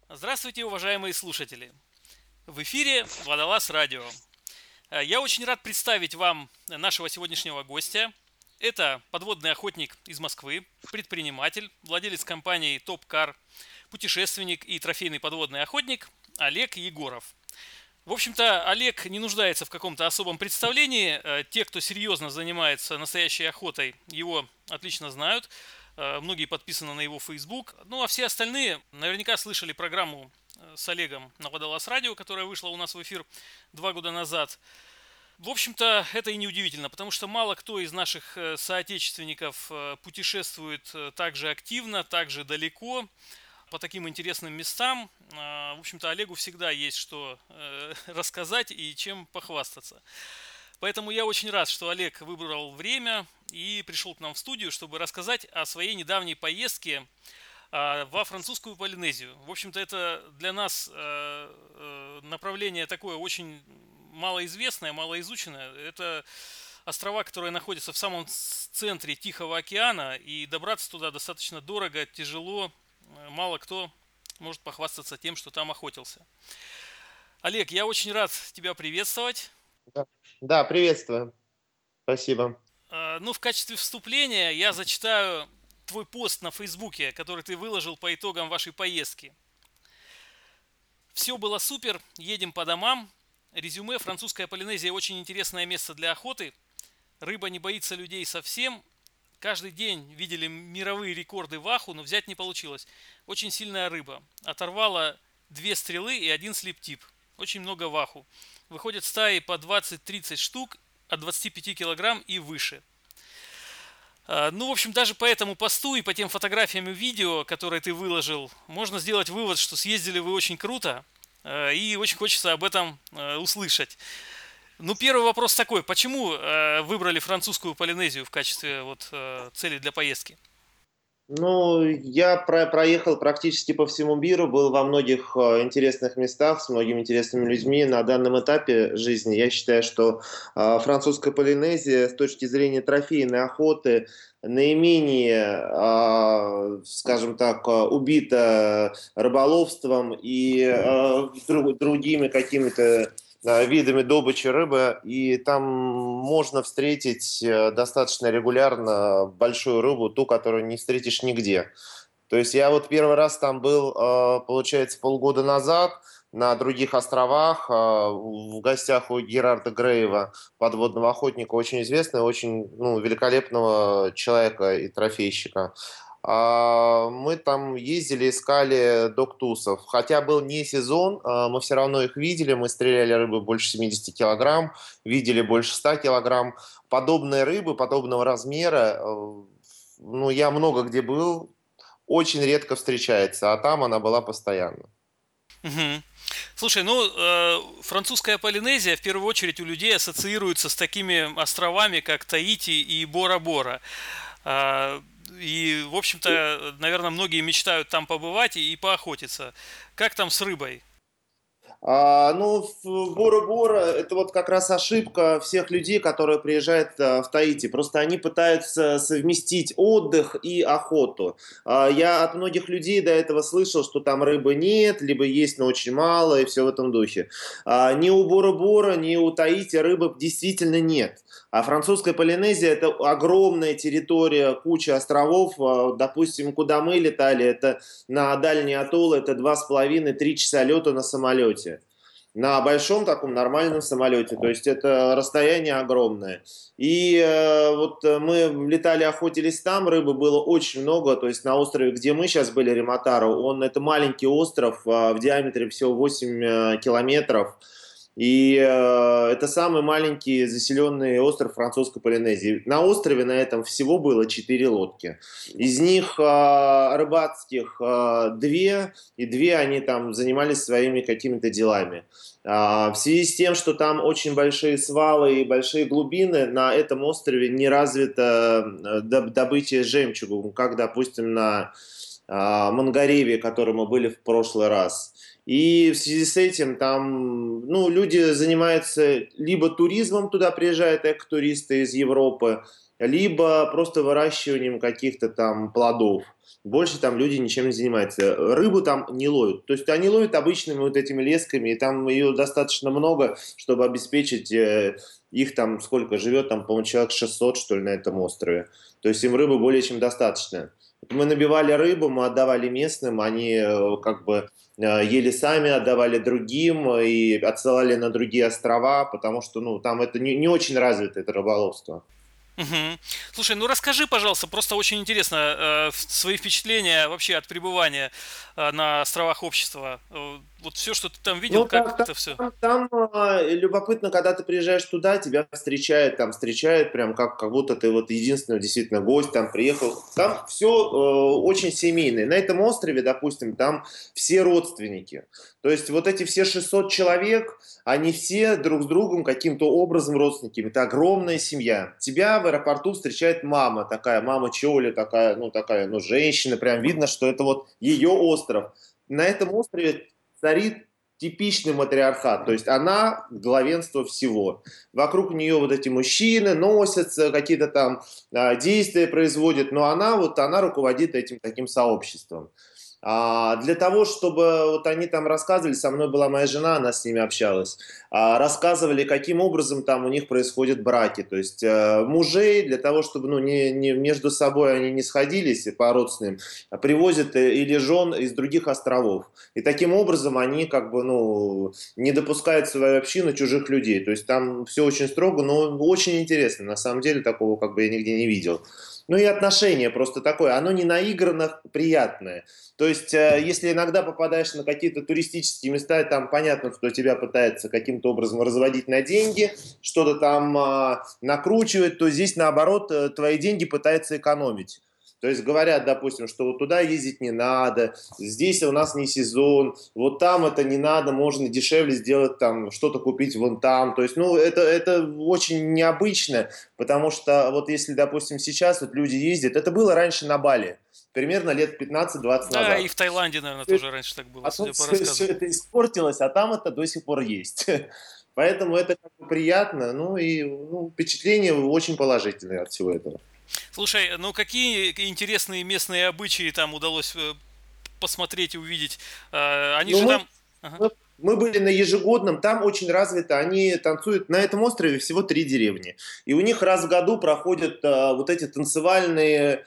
Здравствуйте, уважаемые слушатели! В эфире Водолаз Радио. Я очень рад представить вам нашего сегодняшнего гостя. Это подводный охотник из Москвы, предприниматель, владелец компании Топкар, путешественник и трофейный подводный охотник Олег Егоров. В общем-то, Олег не нуждается в каком-то особом представлении. Те, кто серьезно занимается настоящей охотой, его отлично знают. Многие подписаны на его Facebook. Ну а все остальные наверняка слышали программу с Олегом на Водолаз Радио, которая вышла у нас в эфир 2 года назад. В общем-то, это и не удивительно, потому что мало кто из наших соотечественников путешествует так же активно, так же далеко, по таким интересным местам. В общем-то, Олегу всегда есть что рассказать и чем похвастаться. Поэтому я очень рад, что Олег выбрал время и пришел к нам в студию, чтобы рассказать о своей недавней поездке во французскую Полинезию. В общем-то, это для нас направление такое очень малоизвестное, малоизученное. Это острова, которые находятся в самом центре Тихого океана, и добраться туда достаточно дорого, тяжело. Мало кто может похвастаться тем, что там охотился. Олег, я очень рад тебя приветствовать. Да, да, приветствую. Спасибо. Ну, в качестве вступления я зачитаю твой пост на Фейсбуке, который ты выложил по итогам вашей поездки. Все было супер, едем по домам. Резюме: французская Полинезия очень интересное место для охоты. Рыба не боится людей совсем. Каждый день видели мировые рекорды в аху, но взять не получилось. Очень сильная рыба. Оторвала 2 стрелы и 1 слип-тип. Очень много в аху. Выходят стаи по 20-30 штук от 25 килограмм и выше. Ну, в общем, даже по этому посту и по тем фотографиям и видео, которые ты выложил, можно сделать вывод, что съездили вы очень круто, и очень хочется об этом услышать. Ну, первый вопрос такой: почему выбрали французскую Полинезию в качестве цели для поездки? Ну, я проехал практически по всему миру, был во многих интересных местах с многими интересными людьми. На данном этапе жизни я считаю, что французская Полинезия с точки зрения трофейной охоты наименее, скажем так, убита рыболовством и другими какими-то видами добычи рыбы, и там можно встретить достаточно регулярно большую рыбу, ту, которую не встретишь нигде. То есть я вот первый раз там был, получается, полгода назад на других островах, в гостях у Герарда Грейва, подводного охотника, очень известного, очень великолепного человека и трофейщика. Мы там ездили, искали доктусов. Хотя был не сезон, мы все равно их видели. Мы стреляли рыбы больше 70 килограмм, видели больше 100 килограмм. Подобной рыбы, подобного размера, я много где был, очень редко встречается, а там она была постоянно. Мгм. Слушай, ну, французская Полинезия в первую очередь у людей ассоциируется с такими островами, как Таити и Бора-Бора. А, И, в общем-то, наверное, многие мечтают там побывать и поохотиться. Как там с рыбой? Бора-Бора — это вот как раз ошибка всех людей, которые приезжают в Таити. Просто они пытаются совместить отдых и охоту. Я от многих людей до этого слышал, что там рыбы нет, либо есть, но очень мало, и все в этом духе. Ни у Бора-Бора, ни у Таити рыбы действительно нет. А французская Полинезия — это огромная территория, куча островов. Допустим, куда мы летали, это на дальний атолл, это 2,5–3 часа лета на самолете. На большом таком нормальном самолете. То есть это расстояние огромное. И мы летали, охотились там, рыбы было очень много. То есть на острове, где мы сейчас были, Рематаро, это маленький остров, в диаметре всего 8 километров. И это самый маленький заселенный остров французской Полинезии. На острове на этом всего было 4 лодки. Из них рыбацких 2, и 2 они там занимались своими какими-то делами. В связи с тем, что там очень большие свалы и большие глубины, на этом острове не развито добытие жемчуга, как, допустим, на Мангареве, который мы были в прошлый раз. И в связи с этим там, люди занимаются либо туризмом, туда приезжают экотуристы из Европы, либо просто выращиванием каких-то там плодов. Больше там люди ничем не занимаются. Рыбу там не ловят. То есть они ловят обычными вот этими лесками, и там ее достаточно много, чтобы обеспечить их там сколько живет, там, по-моему, человек 600, что ли, на этом острове. То есть им рыбы более чем достаточно. Мы набивали рыбу, мы отдавали местным, они как бы ели сами, отдавали другим и отсылали на другие острова, потому что ну, там это не очень развито, это рыболовство. Мгм. Слушай, ну расскажи, пожалуйста, просто очень интересно свои впечатления вообще от пребывания на островах общества. Вот все, что ты там видел, Ну, как это все? любопытно, когда ты приезжаешь туда, тебя встречают прям как будто ты вот единственный действительно гость там приехал. Там все очень семейное. На этом острове, допустим, там все родственники. То есть вот эти все 600 человек, они все друг с другом каким-то образом родственники. Это огромная семья. Тебя в аэропорту встречает мама, такая мама Чоли, такая, ну, женщина, прям видно, что это вот ее остров. На этом острове царит типичный матриархат, то есть она главенство всего. Вокруг нее вот эти мужчины носятся, какие-то там действия производят, но она руководит этим таким сообществом. Для того, чтобы вот они там рассказывали, со мной была моя жена, она с ними общалась, рассказывали, каким образом там у них происходят браки, то есть мужей для того, чтобы ну, между собой они не сходились по родственным, привозят или жен из других островов. И таким образом они как бы, ну, не допускают в свою общину чужих людей. То есть там все очень строго, но очень интересно. На самом деле такого как бы я нигде не видел. Ну и отношение просто такое, оно не наигранно приятное. То есть, если иногда попадаешь на какие-то туристические места, там понятно, что тебя пытается каким-то образом разводить на деньги, что-то там накручивать, то здесь наоборот твои деньги пытаются экономить. То есть говорят, допустим, что вот туда ездить не надо, здесь у нас не сезон, вот там это не надо, можно дешевле сделать там, что-то купить вон там. То есть, ну, это очень необычно, потому что вот если, допустим, сейчас вот люди ездят, это было раньше на Бали, примерно лет 15-20 Да, и назад. в Таиланде, наверное, тоже раньше так было, Потом судя по все рассказам. это испортилось, а там это до сих пор есть. Поэтому это как бы приятно, ну и ну, впечатление очень положительное от всего этого. Слушай, ну какие интересные местные обычаи там удалось посмотреть и увидеть? Они Но же мы там... Ага. Мы были на ежегодном, там очень развито, они танцуют, на этом острове всего 3 деревни, и у них раз в году проходят вот эти танцевальные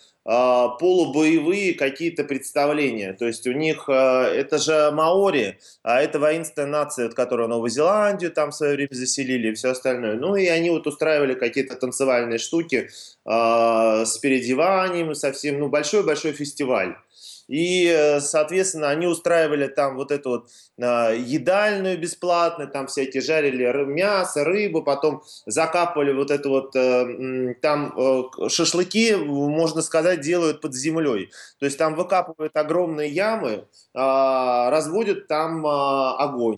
полубоевые какие-то представления, то есть у них, это же маори, а это воинственная нация, вот, которую Новую Зеландию там в свое время заселили и все остальное, ну и они вот устраивали какие-то танцевальные штуки с переодеванием, совсем, ну большой-большой фестиваль. И, соответственно, они устраивали там вот эту вот едальную бесплатно, там всякие жарили мясо, рыбу, потом закапывали вот это вот, там шашлыки, можно сказать, делают под землей. То есть там выкапывают огромные ямы, разводят там огонь.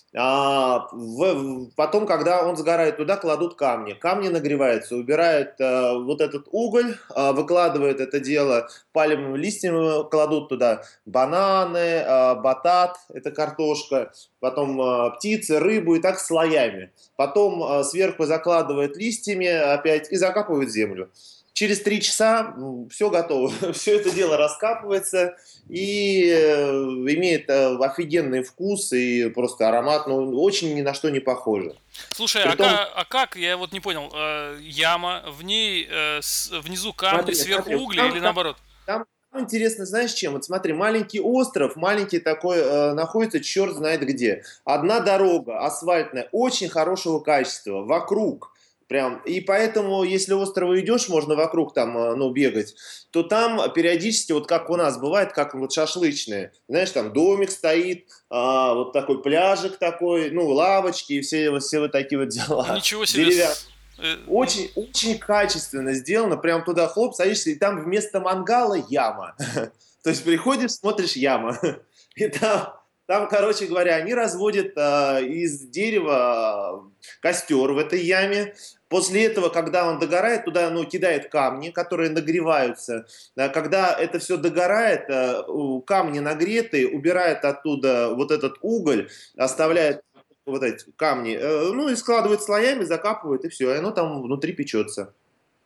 Потом, когда он сгорает, туда кладут камни. Камни нагреваются, убирают вот этот уголь, выкладывают это дело пальмовыми листьями, кладут туда бананы, батат, это картошка, потом птицы, рыбу и так слоями. Потом сверху закладывают листьями опять и закапывают в землю. Через 3 часа все готово, все это дело раскапывается и имеет офигенный вкус и просто аромат, ну, очень ни на что не похоже. Слушай, Притом, а как, я вот не понял, яма, в ней внизу камни, сверху смотри, вот угли или наоборот? там интересно, знаешь, чем? Вот смотри, маленький остров, маленький такой, находится черт знает где. Одна дорога асфальтная, очень хорошего качества, вокруг. Прям. И поэтому, если острова идешь, можно вокруг там, ну, бегать, то там периодически, вот как у нас бывает, как вот шашлычные, знаешь, там домик стоит, вот такой пляжик такой, ну, лавочки и все вот такие вот дела. Ничего себе. Деревянные. Ну, Очень, очень качественно сделано. Прям туда хлоп, садишься, и там вместо мангала яма. То есть приходишь, смотришь яма. И там, короче говоря, они разводят из дерева костер в этой яме. После этого, когда он догорает, туда ну, кидает камни, которые нагреваются. Когда это все догорает, камни нагретые, убирает оттуда вот этот уголь, оставляет вот эти камни, ну и складывают слоями, закапывают, и все, и оно там внутри печется.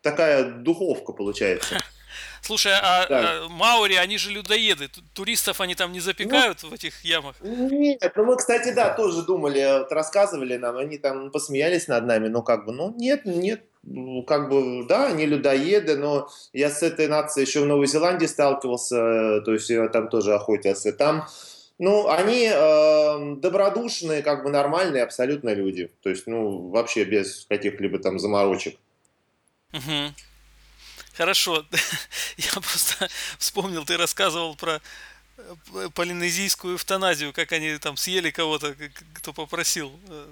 такая духовка получается. Слушай, Так. маори, они же людоеды. Туристов они там не Ну, запекают в этих ямах? нет, ну мы, кстати, да, тоже думали, вот рассказывали нам, они там посмеялись над нами, но как бы, ну нет, нет, как бы, да, они людоеды, но я с этой нацией еще в Новой Зеландии сталкивался, то есть я там тоже охотился, там, ну, они добродушные, как бы нормальные абсолютно люди, то есть, ну, вообще без каких-либо там заморочек. Мгм. Хорошо. Я просто вспомнил, ты рассказывал про полинезийскую эвтаназию, как они там съели кого-то, кто попросил.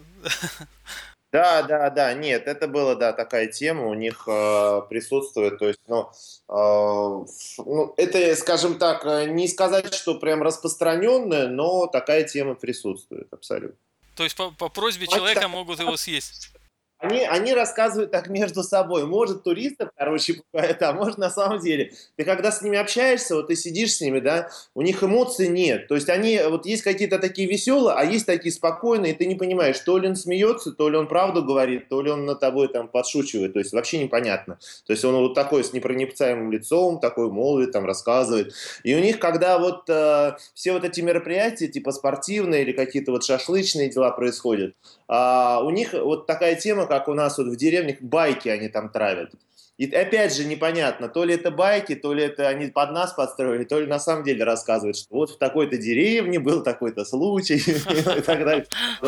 Да, да, да, нет, это была, да, такая тема у них присутствует, то есть, ну, ну, это, скажем так, не сказать, что прям распространенная, но такая тема присутствует абсолютно. То есть по просьбе Они человека так могут его съесть. они рассказывают так между собой. Может, туристов, короче, пугает, а может, на самом деле. Ты когда с ними общаешься, вот ты сидишь с ними, да, у них эмоций нет. То есть они, вот есть какие-то такие веселые, а есть такие спокойные, и ты не понимаешь, то ли он смеется, то ли он правду говорит, то ли он над тобой там подшучивает. То есть вообще непонятно. То есть он вот такой с непроницаемым лицом, такой молвит, там рассказывает. И у них, когда вот все вот эти мероприятия, типа спортивные или какие-то вот шашлычные дела происходят, у них вот такая тема, как у нас вот в деревнях, байки они там травят. И опять же непонятно, то ли это байки, то ли это они под нас подстроили, то ли на самом деле рассказывают, что вот в такой-то деревне был такой-то случай и так далее.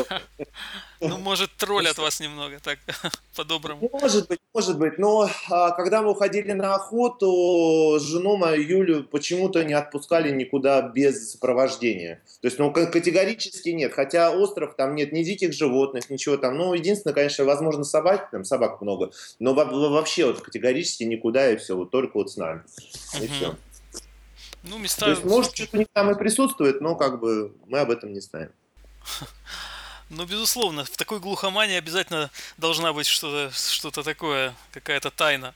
Ну, может, троллят вас немного, так, по-доброму. Может быть, но когда мы уходили на охоту, жену мою Юлю почему-то не отпускали никуда без сопровождения. То есть, ну, категорически нет. Хотя остров, там нет ни диких животных, ничего там. Ну, единственное, конечно, возможно, собаки, там собак много, но вообще вот категорически никуда и все, вот только вот с нами. И Мгм. все. Ну, То места есть, может, что-то у них там и присутствует, но как бы мы об этом не знаем. Ну, безусловно, в такой глухомании обязательно должна быть что-то такое, какая-то тайна.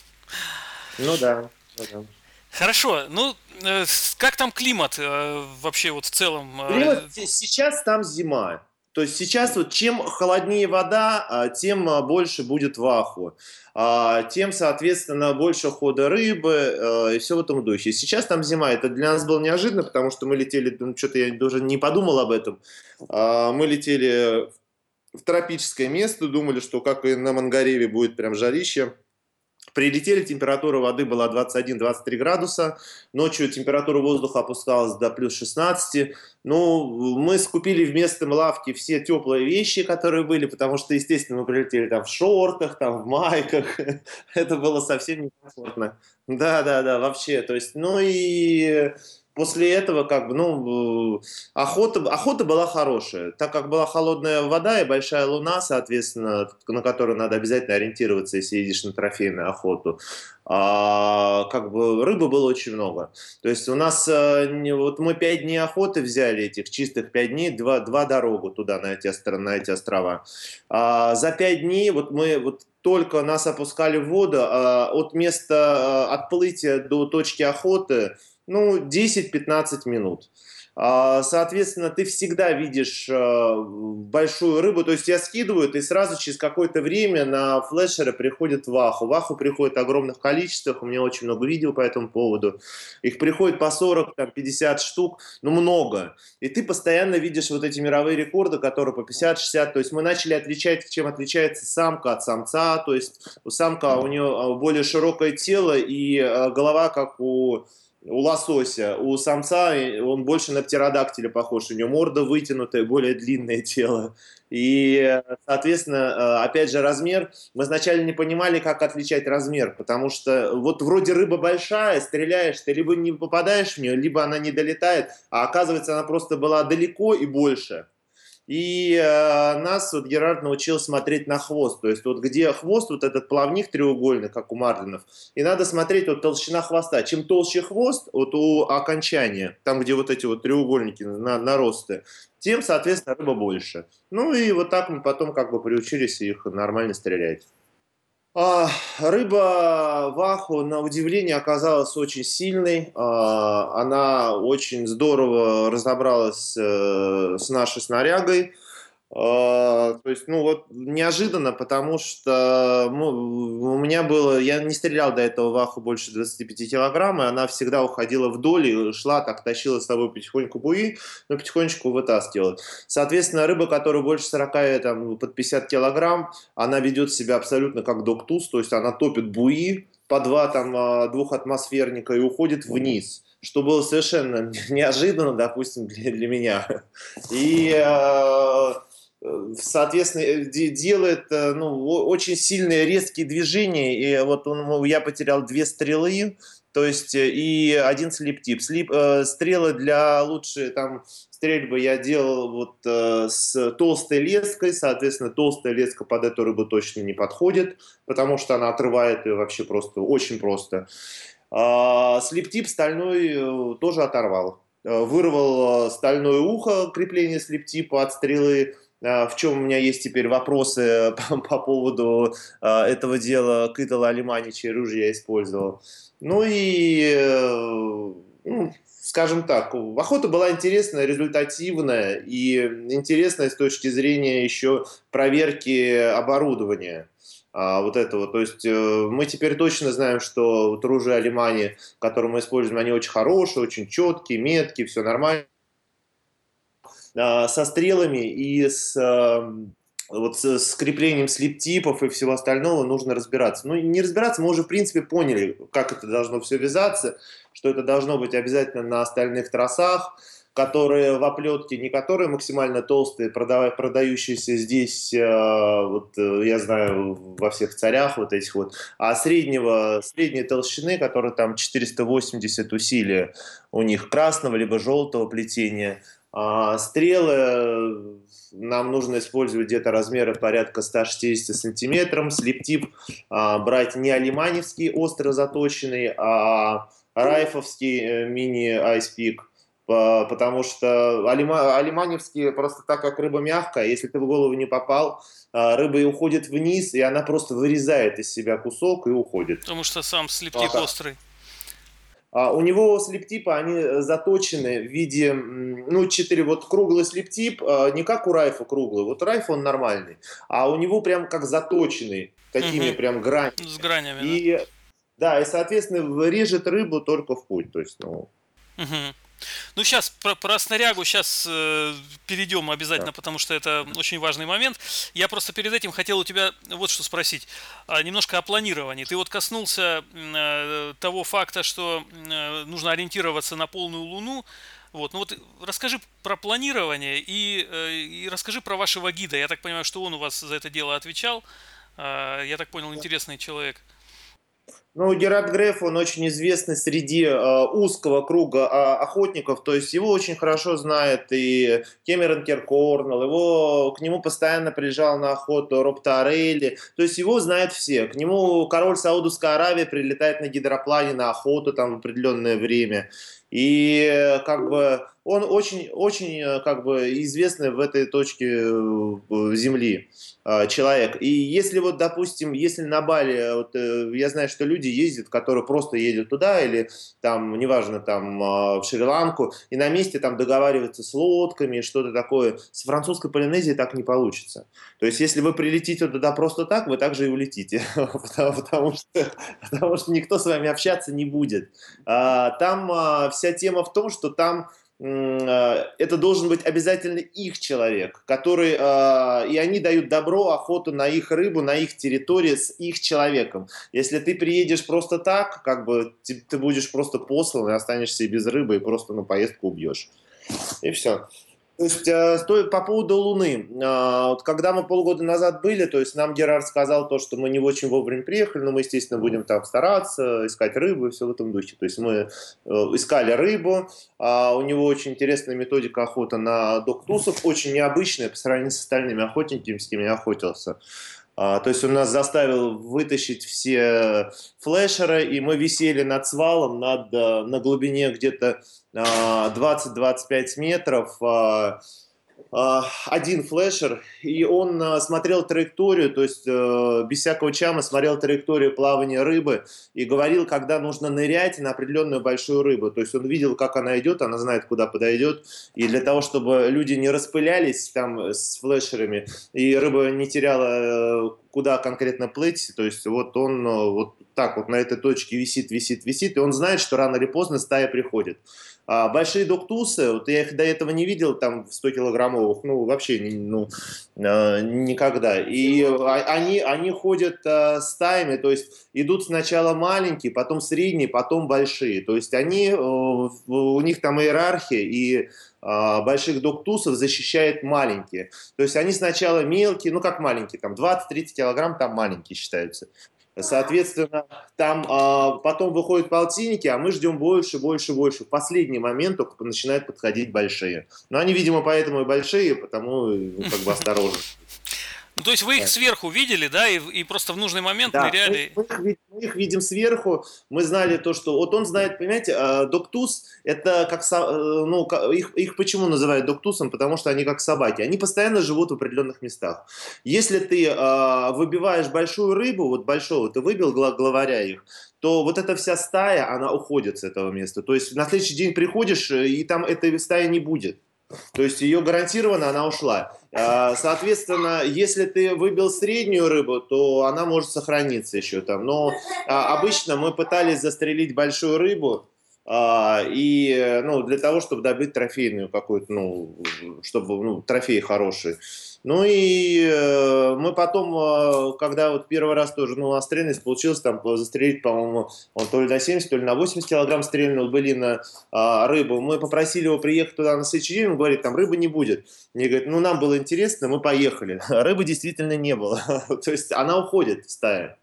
Ну да, ну да. Хорошо, ну, как там климат вообще вот в целом? Климат сейчас там зима. То есть сейчас вот чем холоднее вода, тем больше будет ваху. Тем, соответственно, больше хода рыбы и все в этом духе. Сейчас там зима. Это для нас было неожиданно, потому что мы летели, ну, что-то я даже не подумал об этом. Мы летели в тропическое место, думали, что как и на Мангареве будет прям жарище. Прилетели, температура воды была 21-23 градуса, ночью температура воздуха опускалась до плюс 16. Ну, мы скупили вместо лавки все теплые вещи, которые были, потому что, естественно, мы прилетели там в шортах, там в майках. Это было совсем некомфортно. Да, да, да, вообще. То есть, ну и после этого, как бы, ну, охота была хорошая. Так как была холодная вода и большая луна, соответственно, на которую надо обязательно ориентироваться, если едешь на трофейную охоту, как бы рыбы было очень много. То есть у нас, вот мы 5 дней охоты взяли, этих чистых 5 дней, два дорогу туда, на эти острова. За 5 дней вот мы вот только нас опускали в воду, от места отплытия до точки охоты, ну, 10-15 минут. Соответственно, ты всегда видишь большую рыбу, то есть тебя скидывают, и сразу через какое-то время на флешеры приходит ваху. Ваху приходит в огромных количествах, у меня очень много видео по этому поводу. Их приходит по 40, там, 50 штук, ну много. И ты постоянно видишь вот эти мировые рекорды, которые по 50-60. То есть мы начали отличать, чем отличается самка от самца. То есть у самка у нее более широкое тело и голова, как у лосося. У самца он больше на птеродактиля похож. У него морда вытянутая, более длинное тело. И, соответственно, опять же, размер. Мы изначально не понимали, как отличать размер, потому что вот вроде рыба большая, стреляешь, ты либо не попадаешь в нее, либо она не долетает, а оказывается, она просто была далеко и больше. И нас вот Герард научил смотреть на хвост. То есть вот где хвост, вот этот плавник треугольный, как у марлинов, и надо смотреть вот толщина хвоста. Чем толще хвост, вот у окончания, там где вот эти вот треугольники, наросты, тем, соответственно, рыба больше. Ну и вот так мы потом как бы приучились их нормально стрелять. А, Рыба ваху, на удивление, оказалась очень сильной. Она очень здорово разобралась с нашей снарягой. То есть, ну вот неожиданно, потому что у меня было, я не стрелял до этого в аху больше 25 килограмм, и она всегда уходила вдоль и шла, так тащила с собой потихоньку буи, но потихонечку вытаскивала. Соответственно, рыба, которая больше 40, там, под 50 килограмм, она ведет себя абсолютно как доктус, то есть она топит буи по два, там, двухатмосферника и уходит вниз, что было совершенно неожиданно, допустим, для меня. И соответственно, делает ну, очень сильные резкие движения. И вот я потерял две стрелы, то есть и один слип-тип. Стрелы для лучшей там стрельбы я делал вот с толстой леской, соответственно, толстая леска под эту рыбу точно не подходит, потому что она отрывает ее вообще просто, очень просто. Слип-тип стальной тоже оторвал. Вырвал стальное ухо, крепление слип-типа от стрелы, в чем у меня есть теперь вопросы по поводу этого дела к Итало Алимани, чьи ружья я использовал. Ну и, ну, скажем так, охота была интересная, результативная и интересная с точки зрения еще проверки оборудования. Вот этого. То есть мы теперь точно знаем, что вот ружья Алимани, которые мы используем, они очень хорошие, очень четкие, меткие, все нормально со стрелами и вот с креплением слип-типов и всего остального нужно разбираться. Ну, не разбираться, мы уже, в принципе, поняли, как это должно все вязаться, что это должно быть обязательно на остальных тросах, которые в оплетке, не которые максимально толстые, продающиеся здесь, вот я знаю, во всех царях вот этих вот, а средней толщины, которые там 480 усилия у них, красного либо желтого плетения. Стрелы нам нужно использовать где-то размера порядка 160 сантиметров. Слип-тип брать не алиманевский остро заточенный, а райфовский мини-айспик. Потому что алиманевские просто так как рыба мягкая, если ты в голову не попал, рыба и уходит вниз, и она просто вырезает из себя кусок и уходит. Потому что сам слип-тип острый. У него слип-типы, они заточены в виде, ну, 4 вот круглый слип-тип, не как у Райфа круглый, вот Райф он нормальный, а у него прям как заточенный, такими Угу. прям гранями. С гранями, да. И, да, и, соответственно, режет рыбу только в путь, то есть, ну, Угу. Ну, сейчас про снарягу сейчас перейдем да. обязательно, потому что это очень важный момент. Я просто перед этим хотел у тебя вот что спросить. Немножко о планировании. Ты вот коснулся того факта, что нужно ориентироваться на полную луну. Вот, ну вот расскажи про планирование и расскажи про вашего гида. Я так понимаю, что он у вас за это дело отвечал. Я так понял, интересный человек. Ну, Герат Греф, он очень известный среди узкого круга охотников, то есть его очень хорошо знает и Кэмерон Керкорнелл, к нему постоянно приезжал на охоту Роб Торрелли, то есть его знают все. К нему король Саудовской Аравии прилетает на гидроплане на охоту там в определенное время. И как бы он очень как бы известный в этой точке земли человек. И если вот, допустим, если на Бали, вот, я знаю, что люди ездят, которые просто едут туда или там, неважно, там в Шри-Ланку, и на месте там договариваются с лодками, что-то такое. С французской Полинезией так не получится. То есть, если вы прилетите туда просто так, вы также и улетите, потому что никто с вами общаться не будет. Там вся тема в том, что там это должен быть обязательно их человек, который, и они дают добро, охоту на их рыбу, на их территории с их человеком. Если ты приедешь просто так, как бы ты будешь просто послан и останешься и без рыбы, и просто на поездку убьешь. И все. То есть по поводу Луны. Вот когда мы полгода назад были, то есть нам Герард сказал то, что мы не очень вовремя приехали, но мы, естественно, будем там стараться, искать рыбу и все в этом духе. То есть мы искали рыбу, у него очень интересная методика охоты на доктусов, очень необычная по сравнению с остальными охотниками, с кем я охотился. То есть он нас заставил вытащить все флешеры, и мы висели над свалом на глубине где-то 20-25 метров, один флешер, и он смотрел траекторию, то есть без всякого чама смотрел траекторию плавания рыбы и говорил, когда нужно нырять на определенную большую рыбу. То есть он видел, как она идет, она знает, куда подойдет. И для того, чтобы люди не распылялись там с флешерами, и рыба не теряла, куда конкретно плыть, то есть вот он вот так вот на этой точке висит, висит, висит, и он знает, что рано или поздно стая приходит. Большие доктусы, вот я их до этого не видел, там 100-килограммовых, ну, вообще ну, никогда. И они ходят стаями, то есть идут сначала маленькие, потом средние, потом большие. То есть у них там иерархия, и больших доктусов защищает маленькие. То есть они сначала мелкие, ну как маленькие, там 20-30 килограмм, там маленькие считаются. Соответственно, там потом выходят полтинники, а мы ждем больше, больше, больше. В последний момент только начинают подходить большие. Но они, видимо, поэтому и большие, потому ну, как бы осторожно. Ну, то есть вы их сверху видели, да, и просто в нужный момент Да, ныряли. мы их видим сверху. Мы знали то, что... Вот он знает, понимаете, доктус, это как... Ну, их почему называют доктусом? Потому что они как собаки. Они постоянно живут в определенных местах. Если ты выбиваешь большую рыбу, вот большого, ты выбил главаря их, то вот эта вся стая, она уходит с этого места. То есть на следующий день приходишь, и там этой стаи не будет. То есть ее гарантированно она ушла. Соответственно, если ты выбил среднюю рыбу, то она может сохраниться еще там. Но обычно мы пытались застрелить большую рыбу, и ну, для того, чтобы добыть трофейную какую-то, ну, чтобы ну, трофей хороший. Ну и мы потом, когда вот первый раз тоже ну, настрельность получилось там застрелить, по-моему, он то ли на 70, то ли на 80 килограмм стрельнул, были на рыбу. Мы попросили его приехать туда на следующий день, он говорит, там рыбы не будет. Мне говорит, ну нам было интересно, мы поехали. Рыбы действительно не было. То есть она уходит, стая.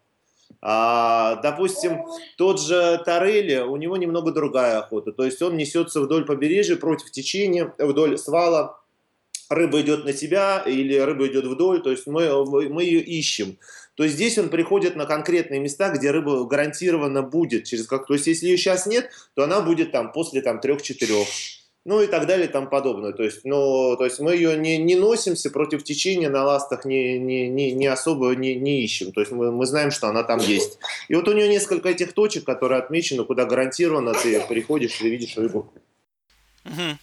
Допустим, тот же Торелли, у него немного другая охота. То есть он несется вдоль побережья против течения, вдоль свала. Рыба идет на себя или рыба идет вдоль, то есть мы ее ищем. То есть здесь он приходит на конкретные места, где рыба гарантированно будет. То есть если ее сейчас нет, то она будет там после там, 3-4. Ну и так далее и тому подобное. То есть, ну, то есть мы ее не носимся против течения на ластах, не особо не ищем. То есть мы знаем, что она там есть. И вот у нее несколько этих точек, которые отмечены, куда гарантированно ты приходишь и видишь рыбу. Мгм.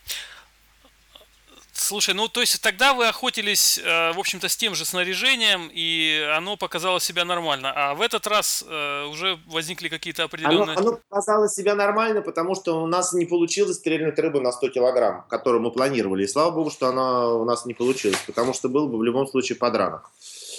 Слушай, ну то есть тогда вы охотились, в общем-то, с тем же снаряжением, и оно показало себя нормально. А в этот раз уже возникли какие-то Оно, определенные... оно показало себя нормально, потому что у нас не получилось стрельнуть рыбу на 100 килограмм, которую мы планировали. И слава богу, что она у нас не получилась, потому что был бы в любом случае подранок.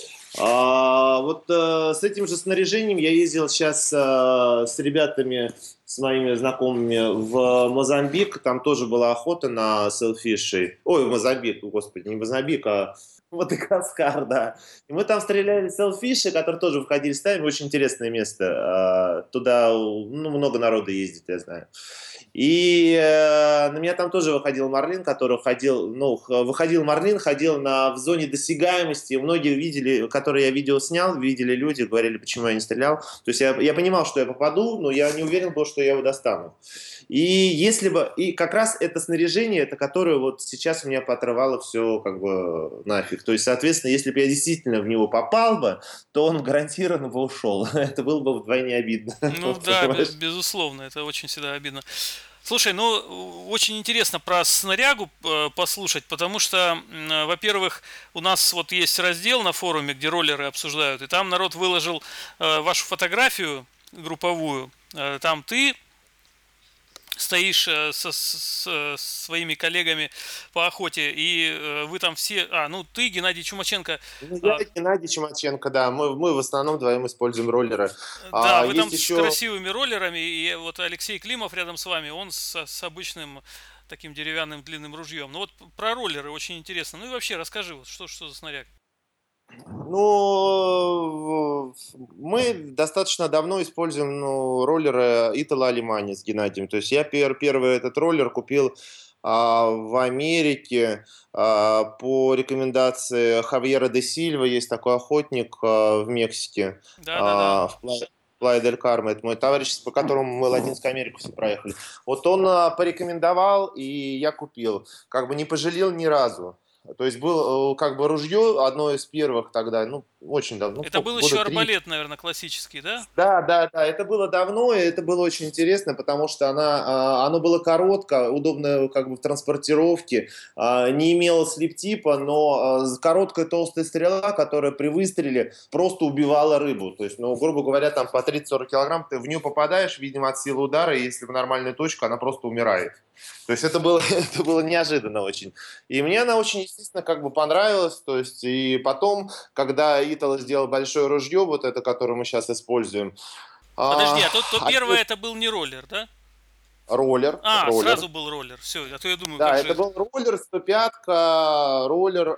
Вот с этим же снаряжением я ездил сейчас с ребятами, с моими знакомыми в Мозамбик. Там тоже была охота на селфишей. Ой, в Мозамбик, господи, не Мозамбик, а Мадагаскар, да. И мы там стреляли селфиши, которые тоже входили стаями. Очень интересное место. Туда ну, много народу ездит, я знаю. И на меня там тоже выходил марлин, который ходил, ну, выходил марлин, ходил в зоне досягаемости. Многие видели, которые я видео снял, видели люди, говорили, почему я не стрелял. То есть я понимал, что я попаду, но я не уверен был, что я его достану. И если бы, и как раз это снаряжение, это которое вот сейчас у меня поотрывало все как бы нафиг. То есть, соответственно, если бы я действительно в него попал бы, то он гарантированно бы ушел. Это было бы вдвойне обидно. Ну да, Понимаешь? безусловно, это очень всегда обидно. Слушай, ну очень интересно про снарягу послушать, потому что, во-первых, у нас вот есть раздел на форуме, где роллеры обсуждают, и там народ выложил вашу фотографию групповую. Там ты стоишь со своими коллегами по охоте, и вы там все... ну ты, Геннадий Чумаченко, Ну, я э, и Геннадий Чумаченко, да. Мы в основном вдвоем используем роллеры. да, вы там Есть с еще... красивыми роллерами, и вот Алексей Климов рядом с вами, он с обычным таким деревянным длинным ружьем. Ну вот про роллеры очень интересно. Ну и вообще расскажи, вот что за снаряг. Ну, мы достаточно давно используем ну, роллеры Итало Алимани с Геннадием. То есть я первый этот роллер купил в Америке по рекомендации Хавьера де Сильва. Есть такой охотник в Мексике, Да-да-да. в Плая-дель-Карме. Это мой товарищ, по которому мы Латинскую Америку все проехали. Вот он порекомендовал, и я купил. Как бы не пожалел ни разу. То есть был как бы ружье, одно из первых тогда, ну, очень давно, ну, Это сколько, был года еще три. арбалет, наверное, классический, да? Да, да, да, это было давно, и это было очень интересно, потому что оно было коротко, удобно как бы в транспортировке, не имело слип-типа, но короткая толстая стрела, которая при выстреле просто убивала рыбу. То есть, ну, грубо говоря, там по 30-40 килограмм ты в нее попадаешь, видимо, от силы удара, и если в нормальную точку, она просто умирает. То есть это было, это было неожиданно очень. И мне она очень, естественно, как бы понравилась. То есть, и потом, когда Итало сделал большое ружье, вот это, которое мы сейчас используем, Подожди, а, а то первое это был не роллер, да? роллер, А, роллер. сразу был роллер. Все, а то я думаю, как Да, же это это? был роллер, 105-ка, роллер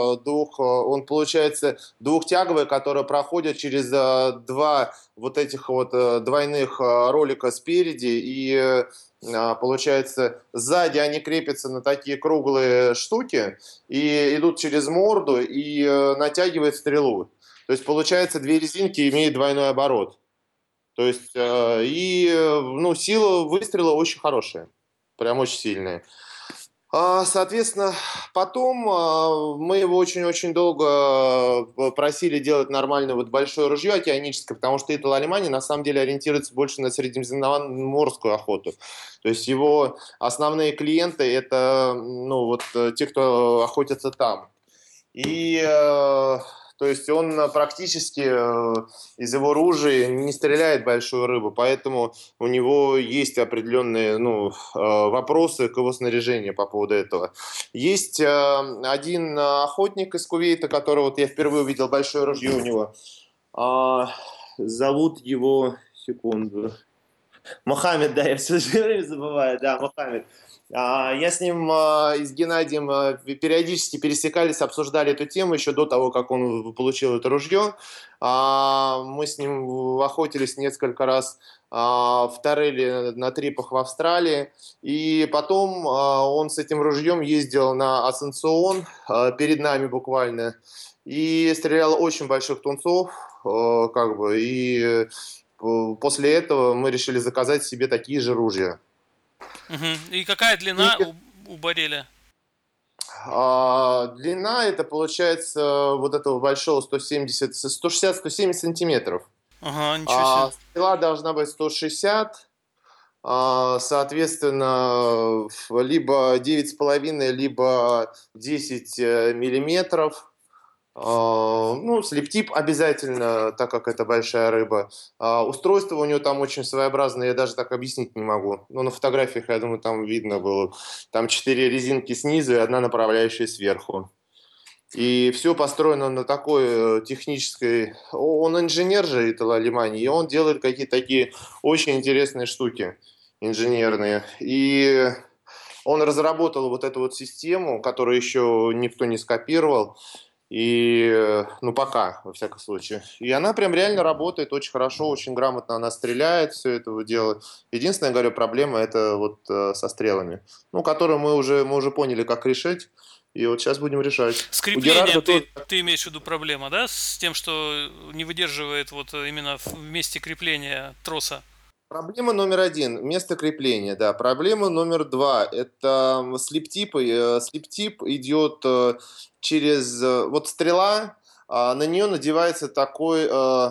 он получается двухтяговый, который проходит через два вот этих вот двойных ролика спереди, и получается сзади они крепятся на такие круглые штуки и идут через морду и натягивают стрелу. То есть получается две резинки имеют двойной оборот. То есть ну, сила выстрела очень хорошая, прям очень сильная. Соответственно, потом мы его очень-очень долго просили делать нормальное вот большое ружье океаническое, потому что Итало-Алимани на самом деле ориентируется больше на средиземноморскую охоту. То есть его основные клиенты это ну, вот, те, кто охотятся там. И то есть он практически из его ружей не стреляет большую рыбу, поэтому у него есть определенные ну, вопросы к его снаряжению по поводу этого. Есть один охотник из Кувейта, которого вот я впервые увидел большое ружье у него. А, Зовут его, секунду, Мохаммед, да, я все время забываю, да, Мохаммед. Я с ним и с Геннадием периодически пересекались, обсуждали эту тему еще до того, как он получил это ружье. Мы с ним охотились несколько раз в Торреле на трипах в Австралии. И потом он с этим ружьем ездил на Асенсион, перед нами буквально, и стрелял очень больших тунцов, как бы, и после этого мы решили заказать себе такие же ружья. Мгм. И какая И длина у барреля? длина это получается вот этого большого 170, 160-170 сантиметров. Ага, ничего себе. Стрела должна быть 160, соответственно, либо 9,5, либо 10 миллиметров. Ну, слиптип обязательно, так как это большая рыба. Устройство у него там очень своеобразное, я даже так объяснить не могу. Но на фотографиях, я думаю, там видно было. Там 4 резинки снизу и одна направляющая сверху. И все построено на такой технической... Он инженер же, Итало Алимани, и он делает какие-то такие очень интересные штуки инженерные. И он разработал вот эту вот систему, которую еще никто не скопировал. И, ну, пока, во всяком случае. И она прям реально работает очень хорошо, очень грамотно она стреляет, все это вот делает. Единственная, говорю, проблема это вот со стрелами, ну, которую мы уже поняли, как решить. И вот сейчас будем решать. С У Герарда креплением тоже. ты имеешь в виду проблема, да? С тем, что не выдерживает вот именно в месте крепления троса. Проблема номер один – место крепления, да. Проблема номер два – это слип-типы. Слип-тип идет через… Вот стрела, на нее надевается такой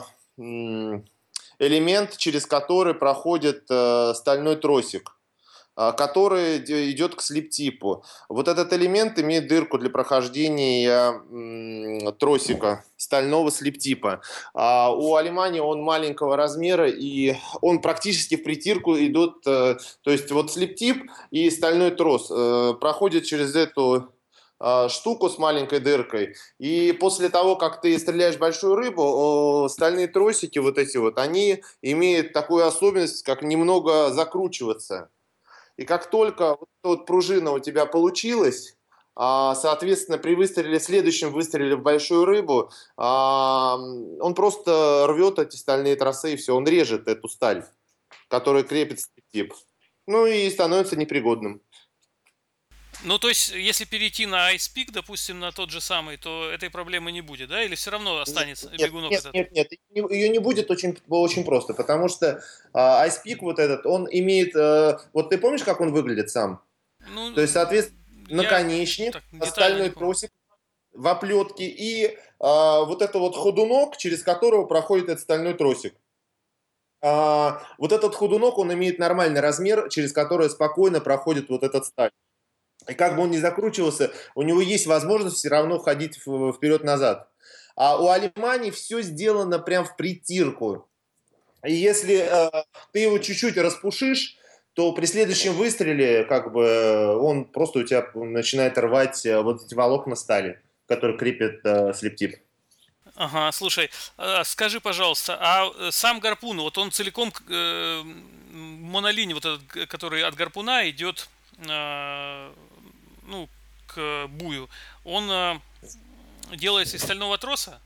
элемент, через который проходит стальной тросик, который идет к слип-типу. Вот этот элемент имеет дырку для прохождения тросика стального слип-типа. У Алимани он маленького размера, и он практически в притирку идут. То есть вот слип-тип и стальной трос проходят через эту штуку с маленькой дыркой. И после того, как ты стреляешь большую рыбу, стальные тросики вот эти вот, они имеют такую особенность, как немного закручиваться. И как только вот эта вот пружина у тебя получилась, соответственно, при выстреле, следующем выстреле в большую рыбу, он просто рвет эти стальные тросы, и все, он режет эту сталь, которая крепит тип. Ну и становится непригодным. Ну, то есть, если перейти на Ice Peak, допустим, на тот же самый, то этой проблемы не будет, да? Или все равно Нет, останется нет, бегунок нет, этот? нет, нет, ее не будет очень просто, потому что Ice Peak вот этот, он имеет, вот ты помнишь, как он выглядит сам? Ну, То есть, соответственно, Я наконечник, так детально не стальной помню. тросик в оплетке и вот это вот ходунок, через которого проходит этот стальной тросик. Вот этот ходунок, он имеет нормальный размер, через который спокойно проходит вот этот сталь. И как бы он ни закручивался, у него есть возможность все равно ходить вперед-назад. А у Алимани все сделано прям в притирку. И если ты его чуть-чуть распушишь, то при следующем выстреле как бы он просто у тебя начинает рвать вот эти волокна стали, которые крепят слептип. Ага, слушай, скажи, пожалуйста, сам гарпун, вот он целиком монолиний, вот этот, который от гарпуна идет, э, ну, к бую, он делается из стального троса?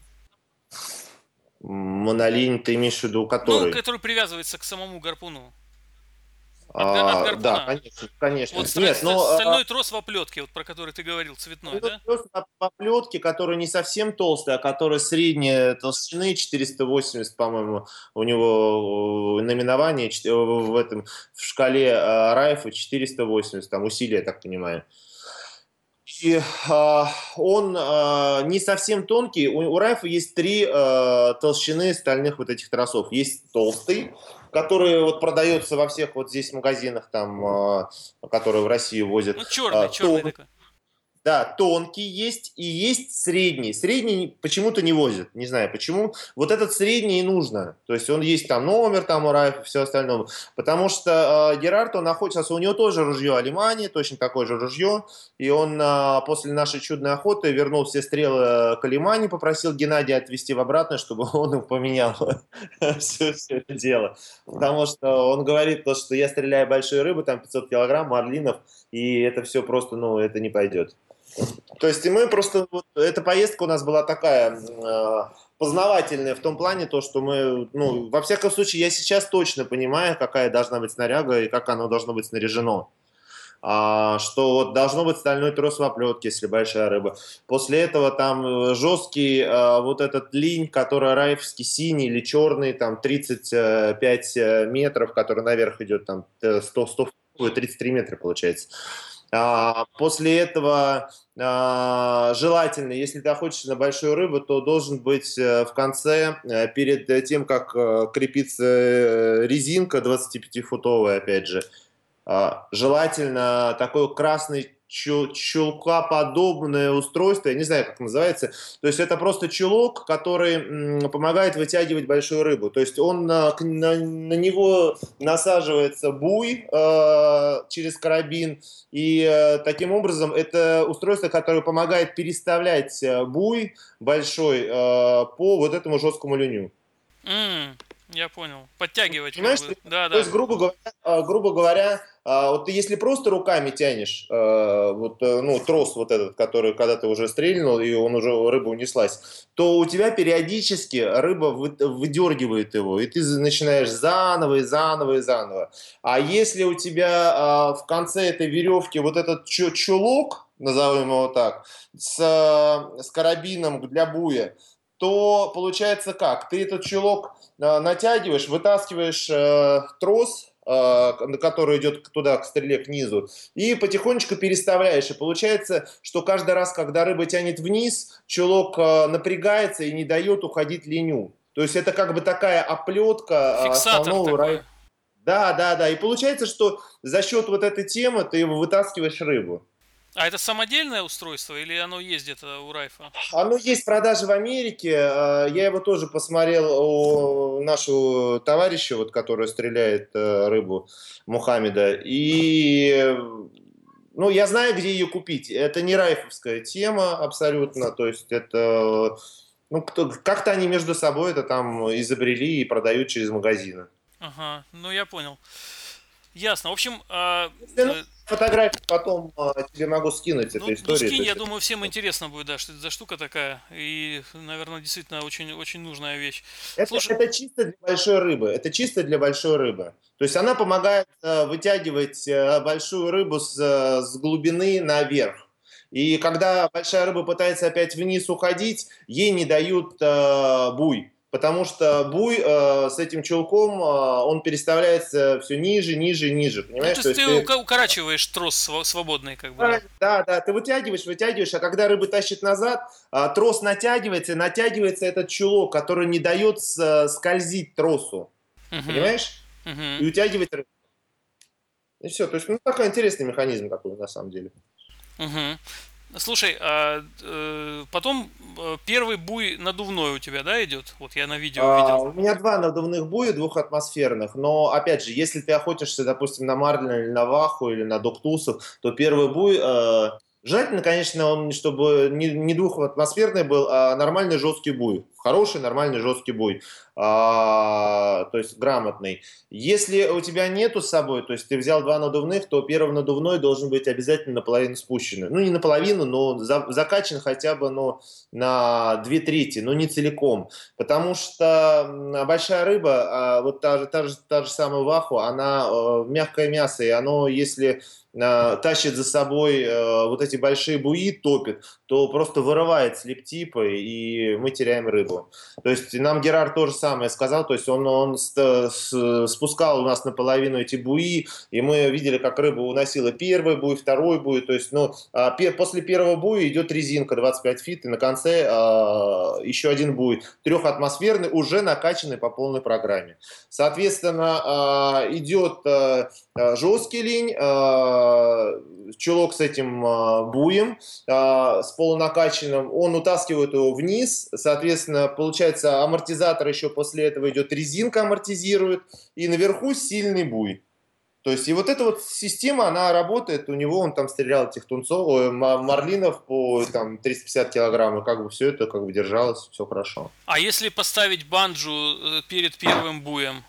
Монолинь, ты имеешь в виду Ну, который? который привязывается к самому гарпуну. От Да, гарпуна. конечно, конечно. Вот Нет, но стальной трос в оплетке, вот про который ты говорил, цветной, ну, да? просто по плетке, которая не совсем толстая, а которая средняя толщины, 480, по-моему, у него наименование в этом в шкале Райфа 480, там усилия, я так понимаю. И он не совсем тонкий. У Райфа есть три толщины стальных вот этих тросов. Есть толстый, который вот продается во всех вот здесь магазинах, там, которые в Россию возят. Ну, черный, черный такой. Да, тонкий есть и есть средний. Средний почему-то не возят, не знаю почему. Вот этот средний и нужно. То есть он есть там номер, там у Райфа, все остальное. Потому что Герард, он находится, у него тоже ружье Алимани, точно такое же ружье. И он после нашей чудной охоты вернул все стрелы к Алимани, попросил Геннадия отвезти в обратно, чтобы он им поменял все это дело. Потому что он говорит, то, что я стреляю большие рыбы, там 500 килограмм, марлинов, и это все просто, ну, это не пойдет. То есть и мы просто, вот, эта поездка у нас была такая познавательная в том плане, то, что мы, ну, во всяком случае, я сейчас точно понимаю, какая должна быть снаряга и как оно должно быть снаряжено. Что вот должно быть стальной трос в оплетке, если большая рыба. После этого там жесткий вот этот линь, который райфский синий или черный, там 35 метров, который наверх идет, там 100, 33 метра получается. После этого желательно, если ты охотишься на большую рыбу, то должен быть в конце, перед тем, как крепится резинка 25-футовая, опять же, желательно такой красный чулкоподобное устройство, я не знаю, как называется. То есть это просто чулок, который помогает вытягивать большую рыбу. То есть он на него насаживается буй через карабин, и таким образом это устройство, которое помогает переставлять буй большой по вот этому жесткому линю. М, я понял. Подтягивать как Понимаешь? бы. Да, То да. есть, грубо говоря, вот ты если просто руками тянешь, вот, ну, трос вот этот, который, когда ты уже стрельнул, и он уже, рыба унеслась, то у тебя периодически рыба выдергивает его, и ты начинаешь заново и заново и заново. А если у тебя в конце этой веревки вот этот чулок, назовем его так, с карабином для буя, то получается как? Ты этот чулок натягиваешь, вытаскиваешь трос, который идет туда, к стреле, к низу, и потихонечку переставляешь. И получается, что каждый раз, когда рыба тянет вниз, чулок напрягается и не дает уходить линю. То есть это как бы такая оплетка Фиксатор основного района. такой. Да, да, да. И получается, что за счет вот этой темы ты его вытаскиваешь рыбу. А это самодельное устройство или оно есть где-то у Райфа? Оно есть в продаже в Америке. Я его тоже посмотрел у нашего товарища, вот, который стреляет рыбу Мухаммеда. И ну, я знаю, где ее купить. Это не райфовская тема абсолютно. То есть это ну, как-то они между собой это там изобрели и продают через магазины. Ага, ну я понял. Ясно. В общем, Если ну, фотографии потом тебе могу скинуть ну, эту ну историю. То скинь, я есть, думаю, всем интересно будет, да, что это за штука такая. И, наверное, действительно очень, очень нужная вещь. Слушай, это чисто для большой рыбы. Это чисто для большой рыбы. То есть она помогает вытягивать большую рыбу с глубины наверх. И когда большая рыба пытается опять вниз уходить, ей не дают буй. потому что буй с этим чулком, он переставляется все ниже, ниже, ниже, Ну, понимаешь? то То есть есть ты ты укорачиваешь трос свободный, как бы, да. правильно, да, да, ты вытягиваешь, вытягиваешь, а когда рыба тащит назад, трос натягивается, и натягивается этот чулок, который не дает скользить тросу, Угу, понимаешь? И угу, утягивает рыбу. И все, то есть, ну, такой интересный механизм такой, на самом деле. угу. Слушай, потом первый буй надувной у тебя, да, идет? Вот я на видео видел. У меня два надувных буя, двухатмосферных, но, опять же, если ты охотишься, допустим, на марлина или на ваху или на доктусов, то первый буй, желательно, конечно, он, чтобы не двухатмосферный был, а нормальный жесткий буй, хороший нормальный жесткий буй, то есть грамотный. Если у тебя нету с собой, то есть ты взял два надувных, то первый надувной должен быть обязательно наполовину спущенный. Ну, не наполовину, но закачан хотя бы, ну, на две трети, но не целиком. Потому что большая рыба, вот та же самая ваху, она мягкое мясо, и оно, если тащит за собой вот эти большие буи, топит, то просто вырывает с лептипа, и мы теряем рыбу. То есть нам Герар то же самое сказал, то есть он спускал у нас наполовину эти буи, и мы видели, как рыба уносила первый буй, второй буй, то есть, ну, после первого буя идет резинка 25 фит, и на конце еще один буй, трехатмосферный, уже накачанный по полной программе. Соответственно, идет жесткий линь, чулок с этим буем, с полунакачанным, он утаскивает его вниз, соответственно, получается амортизатор еще после этого идет, резинка амортизирует, и наверху сильный буй. То есть, и вот эта вот система, она работает, у него он там стрелял этих тунцов, марлинов по там 350 килограмм, и как бы все это как бы держалось, все хорошо. А если поставить банджу перед первым буем?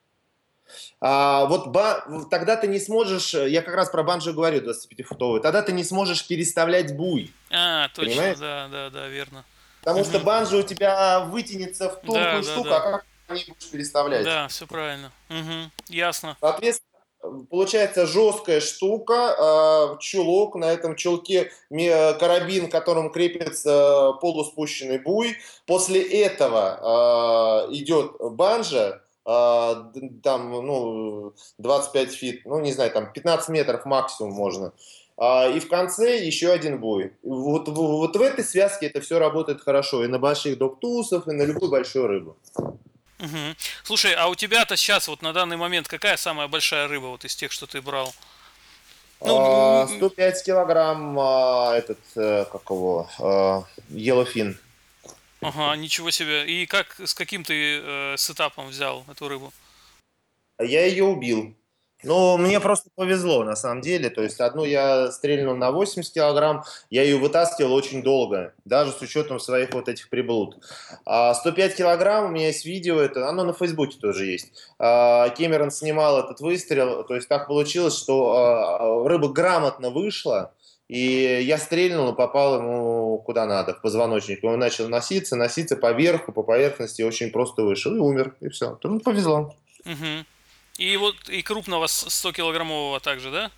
Вот тогда ты не сможешь, я как раз про банджо говорю, 25-футовый, тогда ты не сможешь переставлять буй, А, точно, понимаешь? да, да, да, верно. Потому что Мгм. банджо у тебя вытянется в Да, тонкую да, штуку, а да. как ты не будешь переставлять? Да, все правильно. Мгм. Ясно. Соответственно, получается жесткая штука, чулок, на этом чулке карабин, к которому крепится полуспущенный буй. После этого идет банджа, там, ну, 25 фит, ну, не знаю, там 15 метров максимум можно. И в конце еще один буй. Вот в этой связке это все работает хорошо. И на больших доктусах, и на любую большую рыбу. Мгм. Слушай, а у тебя-то сейчас вот на данный момент какая самая большая рыба вот из тех, что ты брал? Ну, 105 килограмм как его, yellowfin. ага, ничего себе. И как, с каким ты сетапом взял эту рыбу? Я ее убил. Ну, мне просто повезло, на самом деле. То есть одну я стрельнул на 80 килограмм, я ее вытаскивал очень долго, даже с учетом своих вот этих приблуд. 105 килограмм, у меня есть видео, оно на Фейсбуке тоже есть. Кэмерон снимал этот выстрел, то есть так получилось, что рыба грамотно вышла, и я стрельнул и попал ему куда надо, в позвоночник. Он начал носиться, носиться по верху, по поверхности, очень просто вышел и умер, и все. Ну, повезло. Мгм. И вот и крупного 100-килограммового также, да?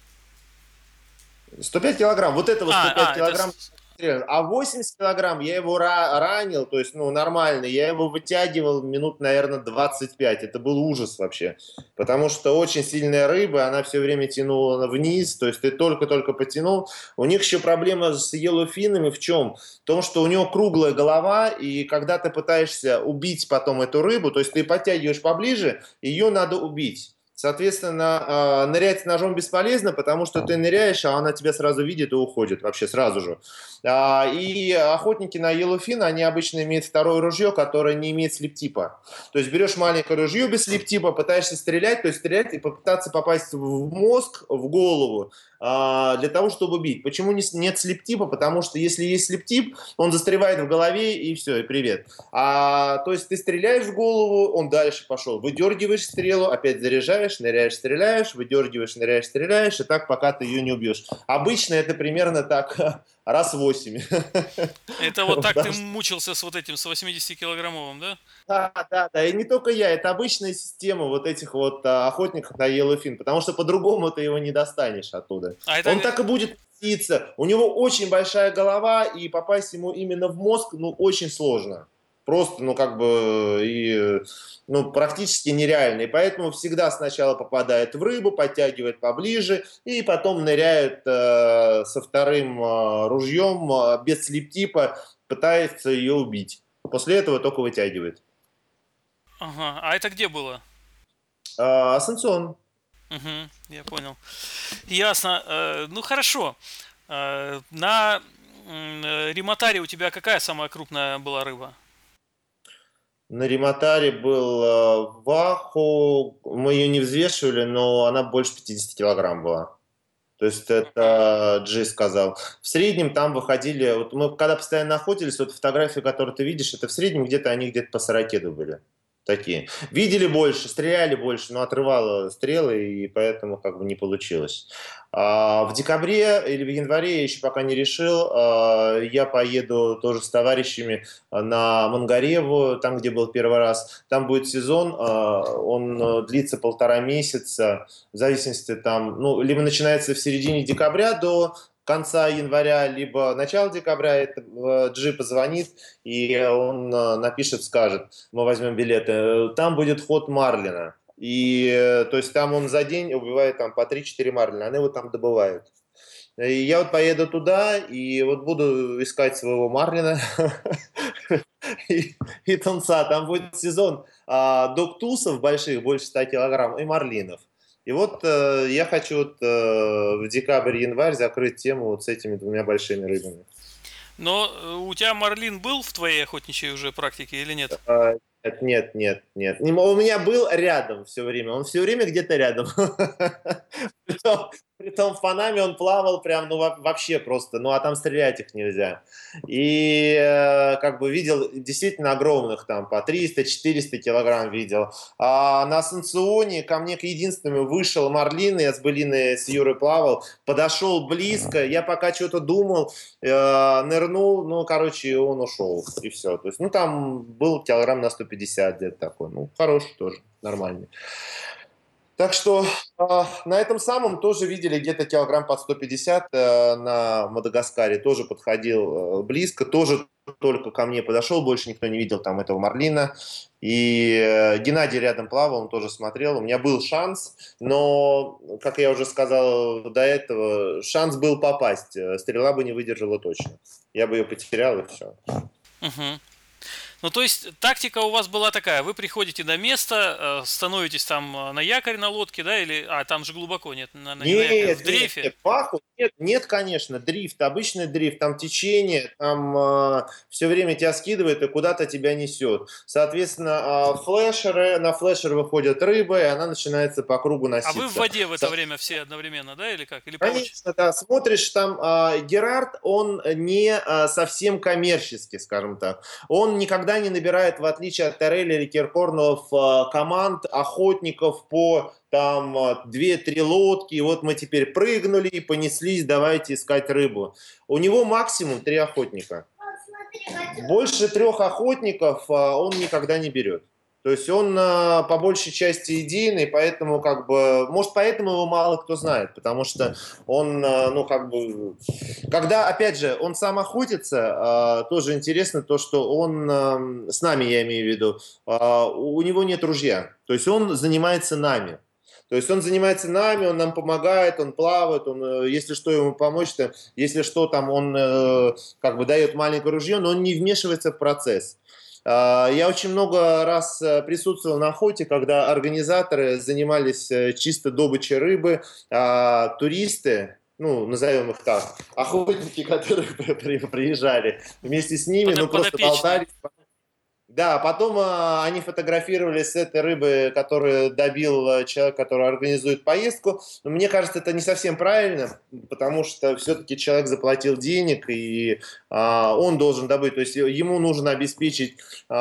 105 килограмм, вот этого А, 105 это... килограмм, а 80 килограмм я его ранил, то есть, ну, нормально, я его вытягивал минут, наверное, 25, это был ужас вообще, потому что очень сильная рыба, она все время тянула вниз, то есть ты только-только потянул, у них еще проблема с yellowfin'ами в чем? В том, что у него круглая голова, и когда ты пытаешься убить потом эту рыбу, то есть ты подтягиваешь поближе, ее надо убить. Соответственно, нырять с ножом бесполезно, потому что ты ныряешь, а она тебя сразу видит и уходит вообще сразу же. И охотники на yellowfin, они обычно имеют второе ружье, которое не имеет слип-типа. То есть берешь маленькое ружье без слип-типа, пытаешься стрелять, то есть стрелять и попытаться попасть в мозг, в голову, для того, чтобы убить. Почему нет слип-типа? Потому что если есть слип-тип, он застревает в голове и все, и привет. То есть ты стреляешь в голову, он дальше пошел. Выдергиваешь стрелу, опять заряжаешь, ныряешь, стреляешь, выдергиваешь, ныряешь, стреляешь, и так, пока ты ее не убьешь. Обычно это примерно так раз 8. Это вот так ты мучился с вот этим, с 80-килограммовым, да? Да, да, да, и не только я, это обычная система вот этих вот охотников на yellowfin, потому что по-другому ты его не достанешь оттуда. А это... Он так и будет носиться, у него очень большая голова, и попасть ему именно в мозг, ну, очень сложно. просто, ну, как бы, ну, практически нереально. И поэтому всегда сначала попадает в рыбу, подтягивает поближе, и потом ныряет со вторым ружьем без слип-типа, пытается ее убить. После этого только вытягивает. Ага. А это где было? Асcension. Угу, я понял. Ясно. Ну хорошо. На Риматаре у тебя какая самая крупная была рыба? На Риматаре был Ваху, мы ее не взвешивали, но она больше 50 килограмм была. То есть Мгм. это Джей сказал. В среднем там выходили, вот мы когда постоянно охотились, вот фотографии, которые ты видишь, это в среднем где-то они где-то по 40 были. Такие. Видели больше, стреляли больше, но отрывало стрелы, и поэтому как бы не получилось. В декабре или в январе, я еще пока не решил, я поеду тоже с товарищами на Мангареву, там, где был первый раз. Там будет сезон, он длится 1,5 месяца, в зависимости там, ну, либо начинается в середине декабря до конца января, либо начало декабря, это Джи позвонит, и он напишет, скажет, мы возьмем билеты. Там будет ход Марлина. И, то есть там он за день убивает там по 3-4 марлина, они его там добывают. И я вот поеду туда, и вот буду искать своего марлина и тунца. Там будет сезон доктусов больших, больше 100 килограмм, и марлинов. И вот я хочу вот, в декабрь-январь закрыть тему вот с этими двумя большими рыбами. Но у тебя марлин был в твоей охотничьей уже практике или нет? А, нет, нет, нет. У меня был рядом все время. Он все время где-то рядом. Притом в Панаме он плавал прям, ну, вообще просто. Ну, а там стрелять их нельзя. И как бы видел действительно огромных, там, по 300-400 килограмм видел. А на Санционе ко мне к единственному вышел Марлин, я с Былиной, с Юрой плавал, подошел близко, я пока что-то думал, нырнул, ну, короче, он ушел, и все. То есть, ну, там был килограмм на 150 где-то такой, ну, хороший тоже, нормальный. Так что на этом самом тоже видели где-то килограмм под 150 на Мадагаскаре, тоже подходил близко, тоже только ко мне подошел, больше никто не видел там этого марлина. И Геннадий рядом плавал, он тоже смотрел. У меня был шанс, но, как я уже сказал до этого, шанс был попасть. Стрела бы не выдержала точно. Я бы ее потерял, и все. Угу. Ну, то есть тактика у вас была такая: вы приходите на место, становитесь там на якорь на лодке, да, или... А, там же глубоко, нет, не на якорь, в Нет, нет, дрейфе. нет, Баху, нет, нет, конечно, дрифт, обычный дрифт, там течение, там все время тебя скидывает и куда-то тебя несет. Соответственно, флешеры, на флешер выходят рыбы, и она начинается по кругу А вы в носиться. воде в это время все одновременно, да, или как? Или по очереди? Конечно, да, смотришь, там Герард, он не совсем коммерческий, скажем так. Он никогда не набирает, в отличие от Торелли или Киркорнов, команд охотников по там 2-3 лодки, и вот мы теперь прыгнули и понеслись, давайте искать рыбу. У него максимум 3 охотника. Больше 3 охотников он никогда не берет. То есть он по большей части идейный, поэтому как бы, может, поэтому его мало кто знает, потому что он, ну как бы, когда, опять же, он сам охотится, тоже интересно то, что он, с нами, я имею в виду, у него нет ружья, то есть он занимается нами. То есть он занимается нами, он нам помогает, он плавает, он, если что, ему помочь, то, если что, там он как бы дает маленькое ружье, но он не вмешивается в процесс. Я очень много раз присутствовал на охоте, когда организаторы занимались чисто добычей рыбы, а туристы, ну, назовем их так, охотники, которые приезжали вместе с ними, ну, просто Подопечные. болтали. Да, потом они фотографировались с этой рыбы, которую добил человек, который организует поездку. Но мне кажется, это не совсем правильно, потому что все-таки человек заплатил денег, и он должен добыть. То есть ему нужно обеспечить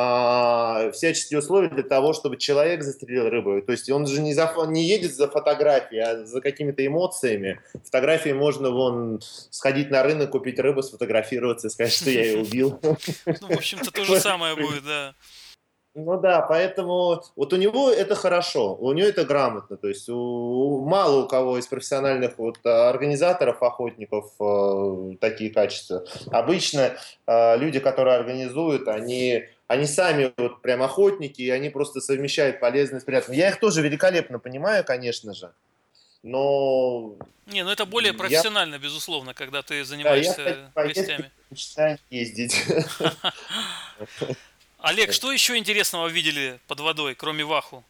всяческие условия для того, чтобы человек застрелил рыбу. То есть он же не едет за фотографией, а за какими-то эмоциями. Фотографии можно вон сходить на рынок, купить рыбу, сфотографироваться и сказать, что я ее убил. Ну, в общем-то, то же самое будет, да. Ну да, поэтому вот у него это хорошо, у него это грамотно. То есть мало у кого из профессиональных вот, организаторов, охотников такие качества. Обычно люди, которые организуют, они сами вот прям охотники, и они просто совмещают полезное с приятным. Я их тоже великолепно понимаю, конечно же, но Не, ну это более я, профессионально, безусловно, когда ты да, я в такие занимаешься поездки гостями. предпочитаю ездить. Олег, что еще интересного видели под водой, кроме ваху?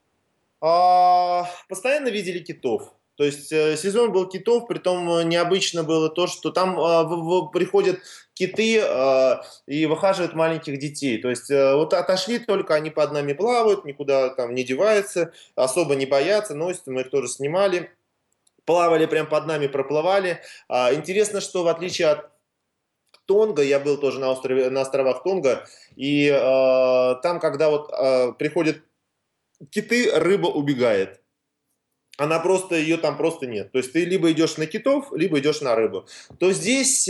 Постоянно видели китов. То есть сезон был китов, притом необычно было то, что там приходят киты и выхаживают маленьких детей. То есть вот отошли только, они под нами плавают, никуда там не деваются, особо не боятся, носятся, мы их тоже снимали. Плавали прям под нами, проплывали. Интересно, что в отличие от Тонга, я был тоже на островах Тонга, и там, когда вот приходят киты, рыба убегает. Она просто, ее там просто нет. То есть ты либо идешь на китов, либо идешь на рыбу. То здесь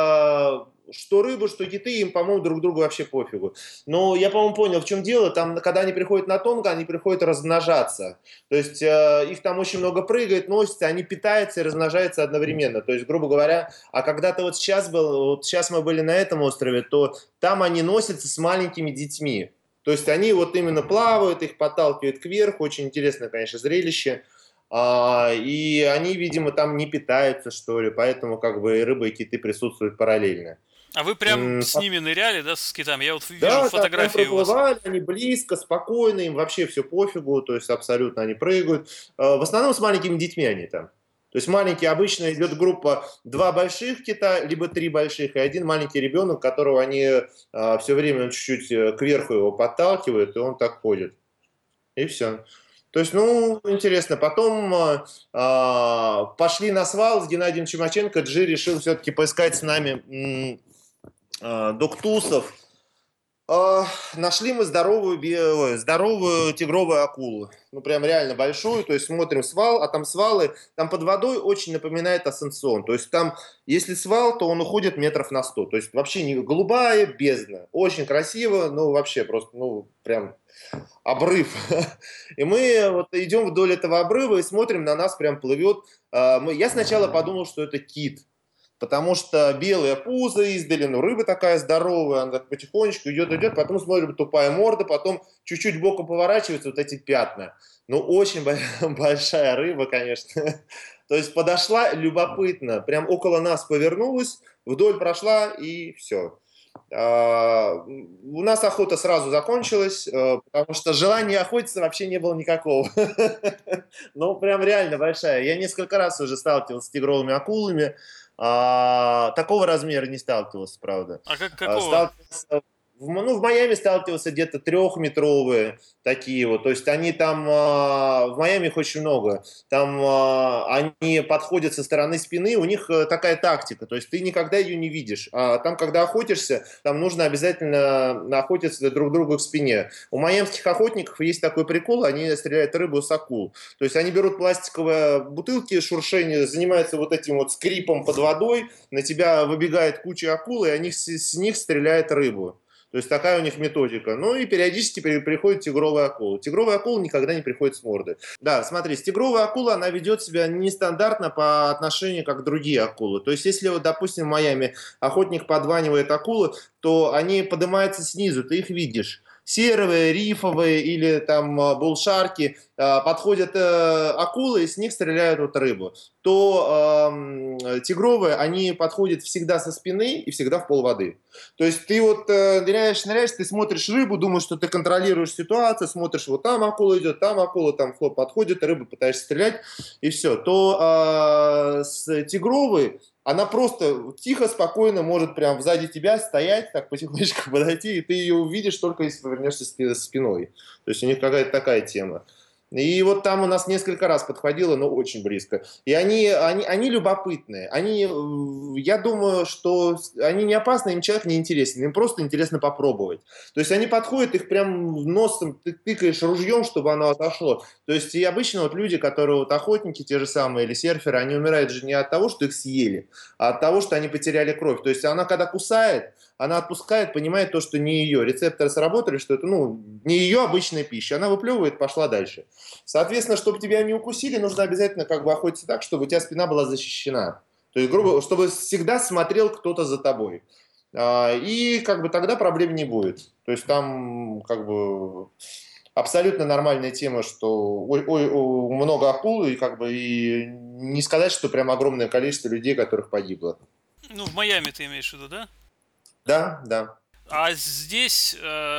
что рыбы, что киты, им, по-моему, друг другу вообще пофигу. Но я, по-моему, понял, в чем дело. Там, когда они приходят на Тонго, они приходят размножаться. То есть их там очень много прыгает, носится, они питаются и размножаются одновременно. То есть, грубо говоря, а когда-то вот сейчас был, вот сейчас мы были на этом острове, то там они носятся с маленькими детьми. То есть они вот именно плавают, их подталкивают кверху. Очень интересное, конечно, зрелище. И они, видимо, там не питаются, что ли, поэтому как бы и рыба, и киты присутствуют параллельно. А вы прям с ними ныряли, да, с китами? Я вот вижу Да, да, прям фотографии у вас. проплывали, они близко, спокойно, им вообще все пофигу, то есть абсолютно они прыгают. В основном с маленькими детьми они там. То есть маленькие, обычно идет группа два больших кита, либо три больших, и один маленький ребенок, которого они все время чуть-чуть кверху его подталкивают, и он так ходит. И все. То есть, ну, интересно. Потом пошли на свал с Геннадием Чумаченко. Джи решил все-таки поискать с нами доктусов. Нашли мы здоровую тигровую акулу. Ну, прям реально большую. То есть смотрим свал, а там свалы, там под водой очень напоминает Асенсон. То есть там, если свал, то он уходит метров на 100. То есть вообще не голубая бездна. Очень красиво, ну, вообще просто, ну, прям обрыв. И мы вот идем вдоль этого обрыва и смотрим, на нас прям плывет. Я сначала подумал, что это кит, потому что белое пузо издали, ну рыба такая здоровая, она так потихонечку идет, идет, потом смотрим, тупая морда, потом чуть-чуть боком поворачиваются вот эти пятна. Ну, очень большая рыба, конечно. То есть подошла любопытно, прям около нас повернулась, вдоль прошла и все. У нас охота сразу закончилась, потому что желания охотиться вообще не было никакого. Ну, прям реально большая. Я несколько раз уже сталкивался с тигровыми акулами. Такого размера не сталкивался, правда. А какого? Сталкивался ну, в Майами сталкивался где-то трехметровые такие вот. То есть они там, в Майами их очень много. Там они подходят со стороны спины, у них такая тактика. То есть ты никогда ее не видишь. А там, когда охотишься, там нужно обязательно охотиться друг другу к спине. У майамских охотников есть такой прикол, они стреляют рыбу с акул. То есть они берут пластиковые бутылки, шуршение, занимаются вот этим вот скрипом под водой, на тебя выбегает куча акул, и они с них стреляют рыбу. То есть такая у них методика. Ну и периодически приходит тигровая акула. Тигровая акула никогда не приходит с морды. Да, смотри, тигровая акула, она ведет себя нестандартно по отношению как другие акулы. То есть если, вот, допустим, в Майами охотник подванивает акулы, то они поднимаются снизу, ты их видишь. Серые, рифовые или там булшарки, подходят акулы и с них стреляют вот рыбу. То тигровые, они подходят всегда со спины и всегда в полводы. То есть ты вот ныряешь, ты смотришь рыбу, думаешь, что ты контролируешь ситуацию, смотришь, вот там акула идет, там акула, там хлоп подходит, рыба пытаешься стрелять, и все. То с тигровой она просто тихо, спокойно может прям сзади тебя стоять, так потихонечку подойти, и ты ее увидишь только если повернешься спиной. То есть у них какая-то такая тема. И вот там у нас несколько раз подходило, но очень близко. И они любопытные. Я думаю, что они не опасны, им человек не интересен. Им просто интересно попробовать. То есть они подходят, их прям носом ты тыкаешь ружьем, чтобы оно отошло. То есть и обычно вот люди, которые вот охотники те же самые или серферы, они умирают же не от того, что их съели, а от того, что они потеряли кровь. То есть она когда кусает, она отпускает, понимает то, что не ее. Рецепторы сработали, что это, ну, не ее обычная пища. Она выплевывает, пошла дальше. Соответственно, чтобы тебя не укусили, нужно обязательно как бы охотиться так, чтобы у тебя спина была защищена. То есть, грубо, чтобы всегда смотрел кто-то за тобой. И как бы тогда проблем не будет. То есть там как бы абсолютно нормальная тема, что много акул, и как бы и не сказать, что прям огромное количество людей, которых погибло. Ну, в Майами ты имеешь в виду, да? Да, да. А здесь,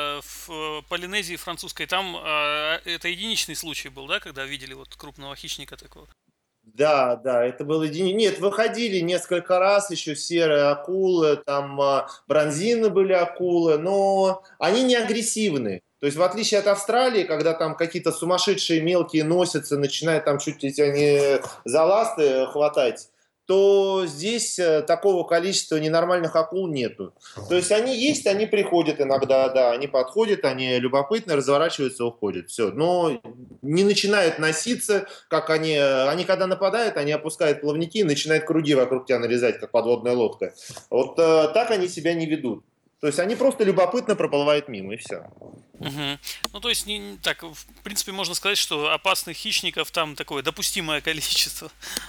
в Полинезии французской, там это единичный случай был, да, когда видели вот крупного хищника такого? Да, да, это было Нет, выходили несколько раз еще серые акулы, там бронзины были акулы, но они не агрессивны. То есть в отличие от Австралии, когда там какие-то сумасшедшие мелкие носятся, начинают там чуть ли тебя не за ласты хватать, то здесь такого количества ненормальных акул нету. То есть они есть, они приходят иногда, да, они подходят, они любопытны, разворачиваются, уходят. Все. Но не начинают носиться, как они когда нападают, они опускают плавники и начинают круги вокруг тебя нарезать, как подводная лодка. Вот так они себя не ведут. То есть они просто любопытно проплывают мимо, и все. Мгм. Ну, то есть, так, в принципе, можно сказать, что опасных хищников там такое допустимое количество.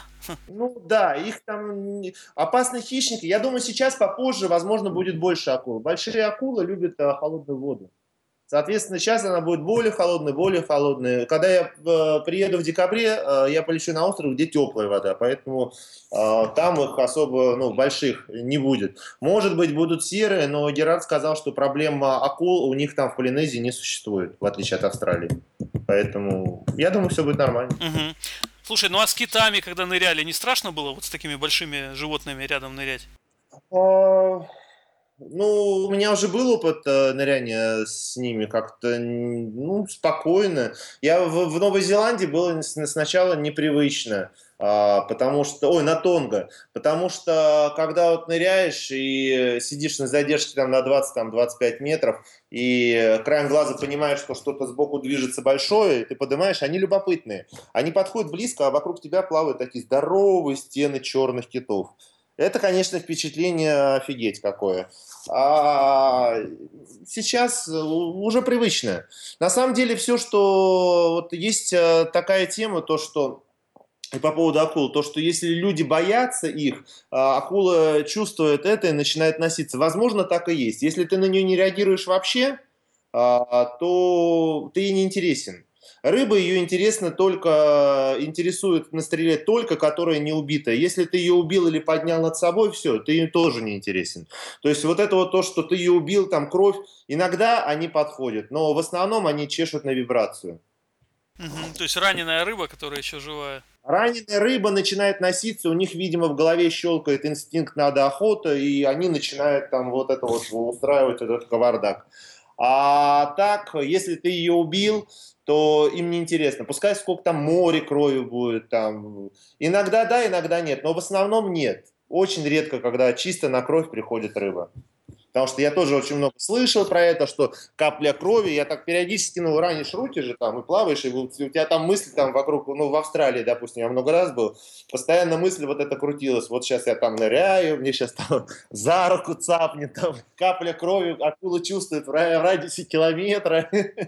Ну да, их там опасные хищники. Я думаю, сейчас попозже, возможно, будет больше акул. Большие акулы любят холодную воду. Соответственно, сейчас она будет более холодной, более холодной. Когда я приеду в декабре, я полечу на остров, где теплая вода, поэтому там их особо, ну, больших не будет. Может быть, будут серые, но Герард сказал, что проблема акул у них там в Полинезии не существует, в отличие от Австралии. Поэтому я думаю, все будет нормально. Мгм. Слушай, ну а с китами, когда ныряли, не страшно было вот с такими большими животными рядом нырять? А, Ну, у меня уже был опыт ныряния с ними как-то, ну, спокойно. Я в Новой Зеландии было сначала непривычно, потому что, ой, на Тонго, потому что когда вот ныряешь и сидишь на задержке там на 20-25 метров, и краем глаза понимаешь, что что-то сбоку движется большое, ты поднимаешь, они любопытные. Они подходят близко, а вокруг тебя плавают такие здоровые стены черных китов. Это, конечно, впечатление офигеть какое. А сейчас уже привычно. На самом деле все, что вот есть такая тема, то что и по поводу акул, то что если люди боятся их, акула чувствует это и начинает носиться. Возможно, так и есть. Если ты на нее не реагируешь вообще, то ты ей не интересен. Рыба ее интересует на стреле только, которая не убитая. Если ты ее убил или поднял над собой, все, ты ей тоже не интересен. То есть вот это вот то, что ты ее убил, там кровь, иногда они подходят, но в основном они чешут на вибрацию. Мгм. То есть раненая рыба, которая еще живая. Раненая рыба начинает носиться, у них, видимо, в голове щелкает инстинкт «надо охота», и они начинают там вот это вот устраивать этот кавардак. А так, если ты ее убил, то им не интересно. Пускай сколько там море крови будет там. Иногда да, иногда нет, но в основном нет. Очень редко, когда чисто на кровь приходит рыба. Потому что я тоже очень много слышал про это, что капля крови, я так периодически, ну, ранишь руки же там и плаваешь, и у тебя там мысли там вокруг, ну, в Австралии, допустим, я много раз был, постоянно мысль вот эта крутилась, вот сейчас я там ныряю, мне сейчас там за руку цапнет, там капля крови, акула чувствует в радиусе километра.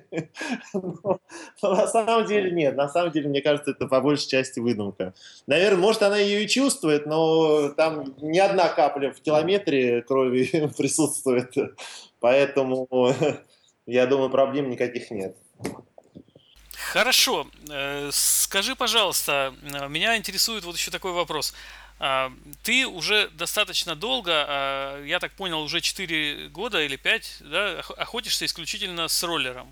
Но на самом деле нет, на самом деле, мне кажется, это по большей части выдумка. Наверное, может, она ее и чувствует, но там ни одна капля в километре крови присутствует. Поэтому, я думаю, проблем никаких нет. Хорошо. Скажи, пожалуйста, меня интересует вот еще такой вопрос. Ты уже достаточно долго, я так понял, уже 4 года или 5, да, охотишься исключительно с роллером.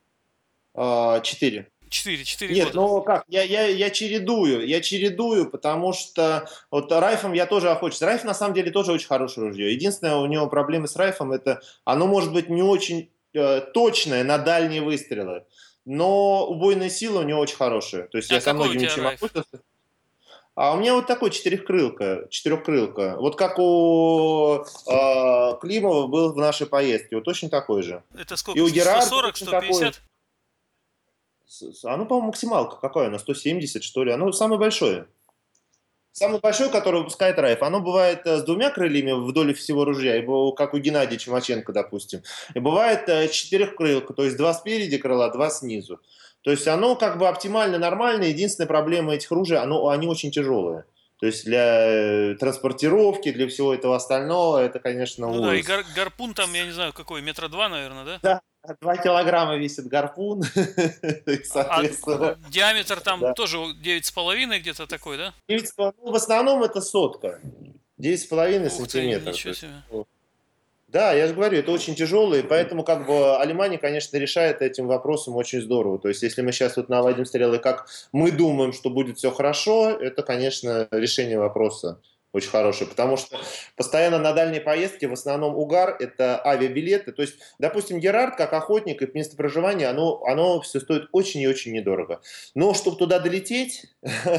4. Четыре Нет, года. ну как, я чередую, потому что вот Райфом я тоже охочусь. Райф на самом деле тоже очень хорошее ружье. Единственное, у него проблемы с Райфом, это оно может быть не очень точное на дальние выстрелы, но убойная сила у него очень хорошая. То есть А я со какой у многими тебя чем райф? охотился. А у меня вот такой четырехкрылка. Вот как у Климова был в нашей поездке, вот точно такой же. Это И сколько? у Сто Герарда сорок, точно сто такой же. пятьдесят? Оно, по-моему, максималка какая она, 170, что ли? Оно самое большое. Самый большой, который выпускает Раев, оно бывает с двумя крыльями вдоль всего ружья, как у Геннадия Чумаченко, допустим. И бывает четырехкрылка, то есть два спереди крыла, два снизу. То есть оно как бы оптимально нормально. Единственная проблема этих ружей, они очень тяжелые. То есть для транспортировки, для всего этого остального, это, конечно, Ну да, и ужас. гарпун там, я не знаю, какой, метра два, наверное, да? Да, 2 килограмма весит гарпун, и, А соответственно, диаметр там да. тоже 9,5 где-то такой, да? 9,5, ну, в основном это сотка, 9,5 сантиметров. То Ничего есть, себе. ну, да, я же говорю, это очень тяжело, и поэтому как бы Алимани, конечно, решает этим вопросом очень здорово. То есть если мы сейчас вот наводим стрелы, как мы думаем, что будет все хорошо, это, конечно, решение вопроса очень хорошее, потому что постоянно на дальней поездке в основном угар – это авиабилеты. То есть, допустим, Герард, как охотник и место проживания, оно все стоит очень и очень недорого. Но чтобы туда долететь,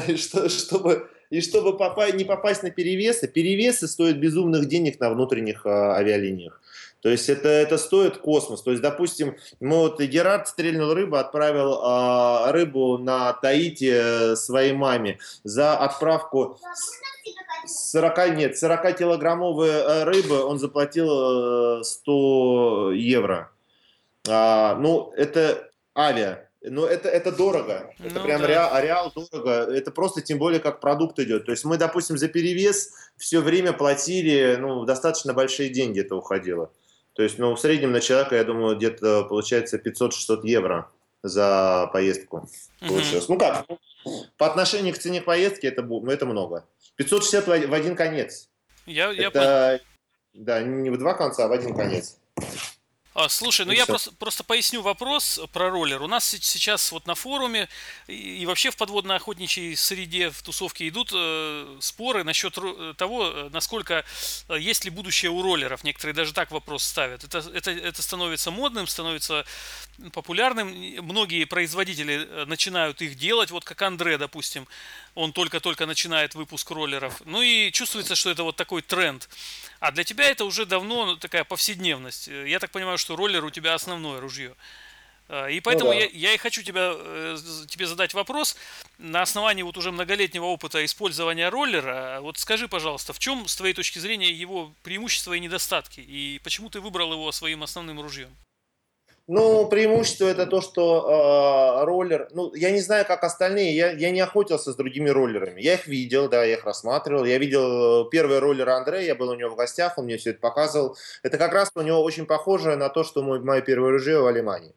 чтобы не попасть на перевесы, перевесы стоят безумных денег на внутренних авиалиниях. То есть это стоит космос. То есть, допустим, Герард стрельнул рыбу, отправил рыбу на Таити своей маме за отправку 40-килограммовой рыбы он заплатил 100 евро. Ну, это авиа. Но это дорого. Это Ну прям да. реал дорого. Это просто тем более как продукт идет. То есть мы, допустим, за перевес все время платили, ну, достаточно большие деньги это уходило. То есть, ну, в среднем на человека, я думаю, где-то получается 500-600 евро за поездку Мгм. получилось. Ну как, по отношению к цене поездки это много. 560 в один конец. Я понял. Это, да, не в два конца, а в один конец. Слушай, ну И я все. просто поясню вопрос про роллер. У нас сейчас вот на форуме и вообще в подводно-охотничьей среде, в тусовке идут споры насчет того, насколько есть ли будущее у роллеров. Некоторые даже так вопрос ставят. Это становится модным, становится популярным. Многие производители начинают их делать, вот как Андре, допустим. Он только-только начинает выпуск роллеров. Ну и чувствуется, что это вот такой тренд. А для тебя это уже давно такая повседневность. Я так понимаю, что роллер у тебя основное ружье. И Ну поэтому да. я и хочу тебе задать вопрос на основании вот уже многолетнего опыта использования роллера. Вот скажи, пожалуйста, в чем, с твоей точки зрения, его преимущества и недостатки? И почему ты выбрал его своим основным ружьем? Ну, преимущество это то, что роллер, ну, я не знаю, как остальные, я не охотился с другими роллерами. Я их видел, да, я их рассматривал. Я видел первый роллер Андре, я был у него в гостях, он мне все это показывал. Это как раз у него очень похоже на то, что мое первое ружье в Алимане.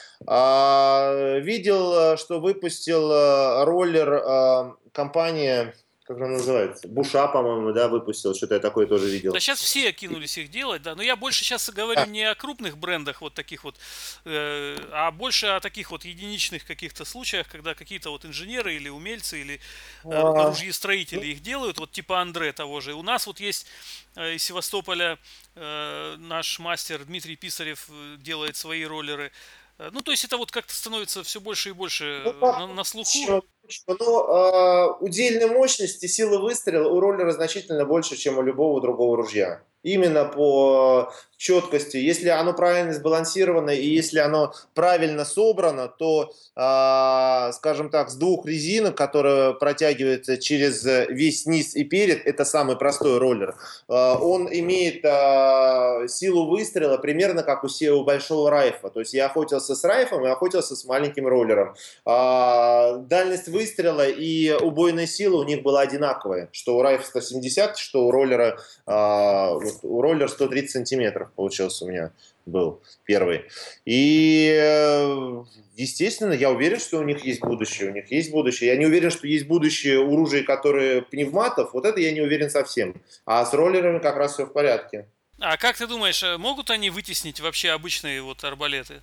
Видел, что выпустил роллер компания, как она называется, Буша, по-моему, да, выпустил, что-то я такое тоже Да, видел. сейчас все кинулись их делать, да. Но я больше сейчас говорю Да. не о крупных брендах вот таких вот, а больше о таких вот единичных каких-то случаях, когда какие-то вот инженеры или умельцы или А, ружьестроители ну, их делают, вот типа Андре того же. У нас вот есть из Севастополя наш мастер Дмитрий Писарев делает свои роллеры. Ну, то есть это вот как-то становится все больше и больше да, на слуху. точно, точно. Но удельной мощности, силы выстрела у роллера значительно больше, чем у любого другого ружья. Именно по четкости. Если оно правильно сбалансировано и если оно правильно собрано, то, скажем так, с двух резинок, которые протягиваются через весь низ и перед, это самый простой роллер, он имеет силу выстрела примерно как у большого райфа. То есть я охотился с райфом и охотился с маленьким роллером. Дальность выстрела и убойная сила у них была одинаковая. Что у райфа 170, что у роллера, у роллера 130 сантиметров получился у меня был первый. И, естественно, я уверен, что у них есть будущее. У них есть будущее. Я не уверен, что есть будущее у ружей, которые пневматов. Вот это я не уверен совсем. А с роллерами как раз все в порядке. А как ты думаешь, могут они вытеснить вообще обычные вот арбалеты?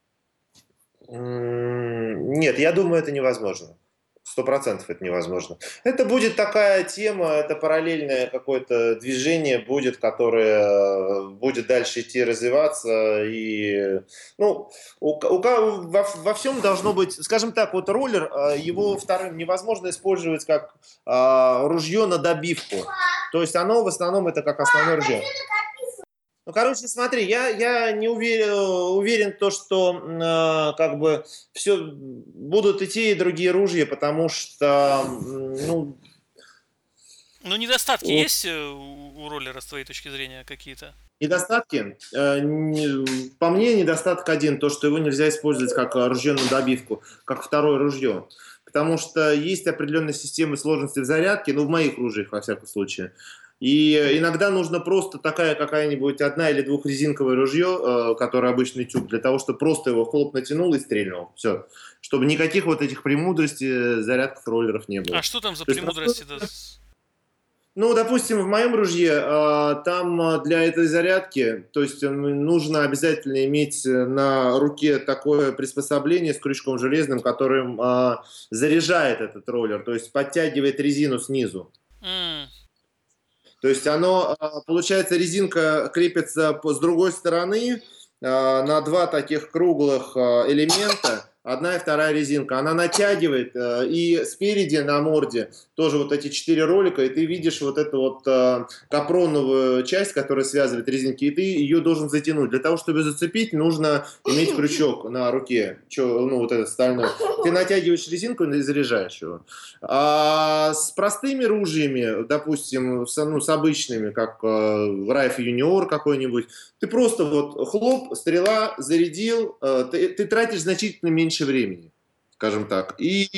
Нет, я думаю, это невозможно. 100% это невозможно. Это будет такая тема, это параллельное какое-то движение будет, которое будет дальше идти развиваться. И, ну, во всем должно быть, скажем так, вот роллер, его вторым невозможно использовать как ружье на добивку. То есть оно в основном это как основное ружье. Ну, короче, смотри, я не уверен то, что как бы все будут и те, и другие ружья, потому что, ну, Ну, недостатки О, есть у роллера, с твоей точки зрения, какие-то? недостатки? По мне, недостаток один, то, что его нельзя использовать как ружье на добивку, как второе ружье. Потому что есть определенные системы сложности в зарядке, ну, в моих ружьях, во всяком случае. И иногда нужно просто такая какая-нибудь одна или двухрезинковое ружье, которое обычный тюк, для того, чтобы просто его хлоп натянул и стрельнул. Все. Чтобы никаких вот этих премудростей зарядков роллеров не А было. что там за То есть простой. премудрости-то? Ну, допустим, в моем ружье там для этой зарядки, то есть нужно обязательно иметь на руке такое приспособление с крючком железным, которым заряжает этот роллер, то есть подтягивает резину снизу. М, То есть оно, получается, резинка крепится с другой стороны на два таких круглых элемента, одна и вторая резинка. Она натягивает, и спереди на морде тоже вот эти четыре ролика, и ты видишь вот эту вот капроновую часть, которая связывает резинки, и ты ее должен затянуть. Для того, чтобы зацепить, нужно иметь крючок на руке, ну вот этот стальной. Ты натягиваешь резинку и заряжаешь его. А с простыми ружьями, допустим, с обычными, как Райф Юниор какой-нибудь, ты просто вот хлоп, стрела, зарядил, ты тратишь значительно меньше времени, скажем так. И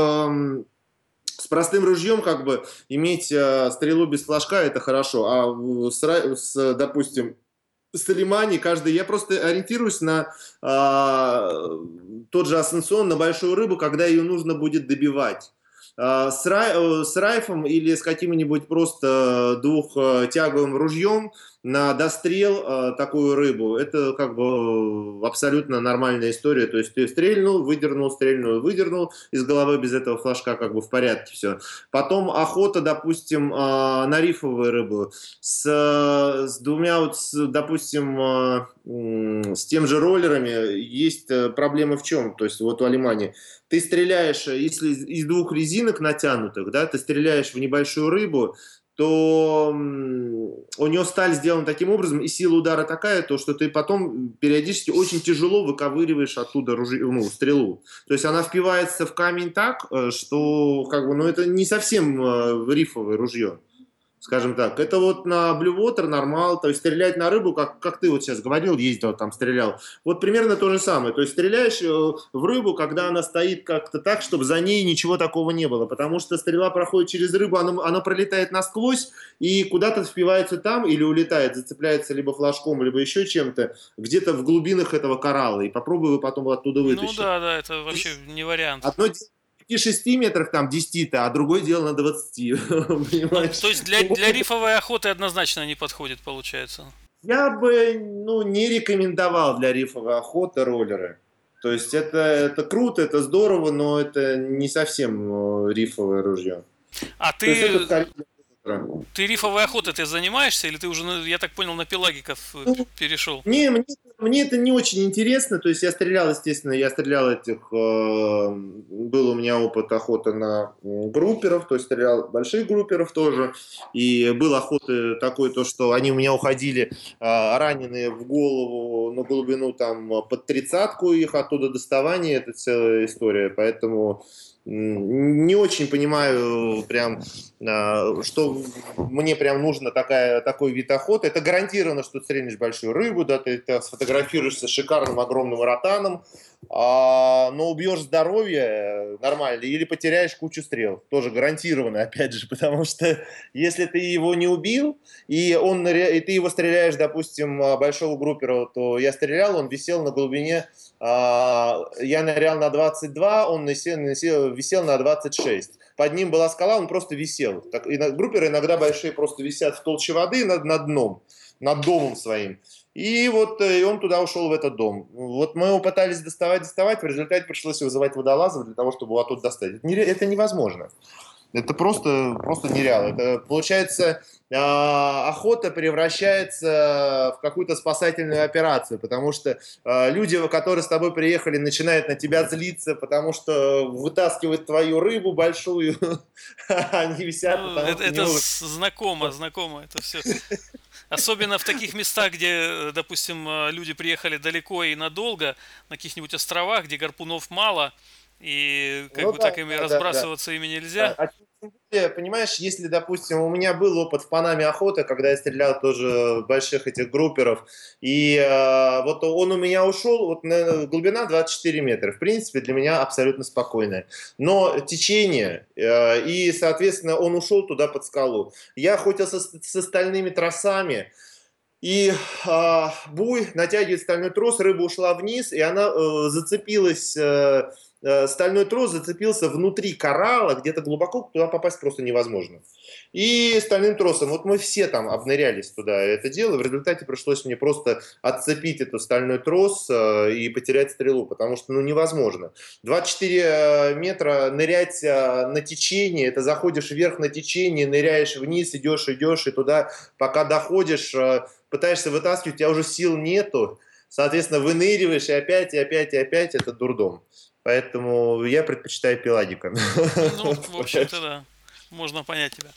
с простым ружьем как бы иметь стрелу без флажка это хорошо, а допустим, с Талимани каждый, я просто ориентируюсь на тот же Асенсон, на большую рыбу, когда ее нужно будет добивать. С райфом или с каким-нибудь просто двухтяговым ружьем на дострел такую рыбу, это как бы абсолютно нормальная история. То есть ты стрельнул, выдернул, стрельнул, выдернул, из головы без этого флажка как бы в порядке все. Потом охота, допустим, на рифовую рыбу с двумя, вот, допустим, с тем же роллерами есть проблема в чем? То есть вот у Алимани ты стреляешь, если из двух резинок натянутых, да, ты стреляешь в небольшую рыбу, то у нее сталь сделана таким образом, и сила удара такая, то, что ты потом периодически очень тяжело выковыриваешь оттуда ну, стрелу. То есть она впивается в камень так, что как бы, ну, это не совсем рифовое ружье, скажем так. Это вот на Blue Water нормал, то есть стрелять на рыбу, как ты вот сейчас говорил, ездил там, стрелял. Вот примерно то же самое. То есть стреляешь в рыбу, когда она стоит как-то так, чтобы за ней ничего такого не было. Потому что стрела проходит через рыбу, она пролетает насквозь и куда-то впивается там или улетает, зацепляется либо флажком, либо еще чем-то, где-то в глубинах этого коралла. И попробую потом оттуда ну вытащить. да, да, это вообще не вариант. Одно дело в 5-6 метрах, там, 10, а другое дело на 20, Ну, понимаешь? то есть для рифовой охоты однозначно не подходит, получается. Я бы, ну, не рекомендовал для рифовой охоты роллеры. То есть это круто, это здорово, но это не совсем рифовое ружье. А То есть это ты, скорее для охоты. ты рифовой охотой ты занимаешься, или ты уже, я так понял, на пелагиков Ну, перешел? мне это не очень интересно. То есть я стрелял, естественно, был у меня опыт охоты на групперов, то есть стрелял больших групперов тоже. И был охоты такой, то, что они у меня уходили раненые в голову на глубину там под тридцатку, их оттуда доставание, это целая история. Поэтому не очень понимаю прям, что мне прям нужно такой вид охоты. Это гарантированно, что ты стрельнешь большую рыбу, да, ты сфотографируешься с шикарным огромным ротаном, но убьешь здоровье нормально или потеряешь кучу стрел. Тоже гарантированно, опять же, потому что если ты его не убил, и ты его стреляешь, допустим, большого группера, то я стрелял, он висел на глубине, я нырял на 22, он висел на 26. Под ним была скала, он просто висел. Так, групперы иногда большие просто висят в толще воды над дном, над домом своим. И вот и он туда ушел, в этот дом. Вот мы его пытались доставать, в результате пришлось вызывать водолазов для того, чтобы его оттуда достать. Это невозможно. Это просто нереально. Это, получается, охота превращается в какую-то спасательную операцию, потому что люди, которые с тобой приехали, начинают на тебя злиться, потому что вытаскивают твою рыбу большую, они висят, Ну, потому что не это могут. знакомо это все. Особенно в таких местах, где, допустим, люди приехали далеко и надолго, на каких-нибудь островах, где гарпунов мало, и как Ну бы так да, ими да, да, да. разбрасываться ими Да. нельзя. Понимаешь, если, допустим, у меня был опыт в Панаме охоты, когда я стрелял тоже в больших этих групперов, и вот он у меня ушел, вот глубина 24 метра, в принципе, для меня абсолютно спокойная. Но течение, и, соответственно, он ушел туда под скалу. Я охотился с остальными тросами, и буй натягивает стальной трос, рыба ушла вниз, и она зацепилась, стальной трос зацепился внутри коралла, где-то глубоко, туда попасть просто невозможно. И стальным тросом, вот мы все там обнырялись туда это дело, в результате пришлось мне просто отцепить этот стальной трос и потерять стрелу, потому что, ну, невозможно. 24 метра нырять на течение, это заходишь вверх на течение, ныряешь вниз, идешь, идешь, и туда, пока доходишь, пытаешься вытаскивать, у тебя уже сил нету, соответственно, выныриваешь, и опять, и опять, и опять, это дурдом. Поэтому я предпочитаю пелагика. Ну, в общем-то, да. Можно понять тебя.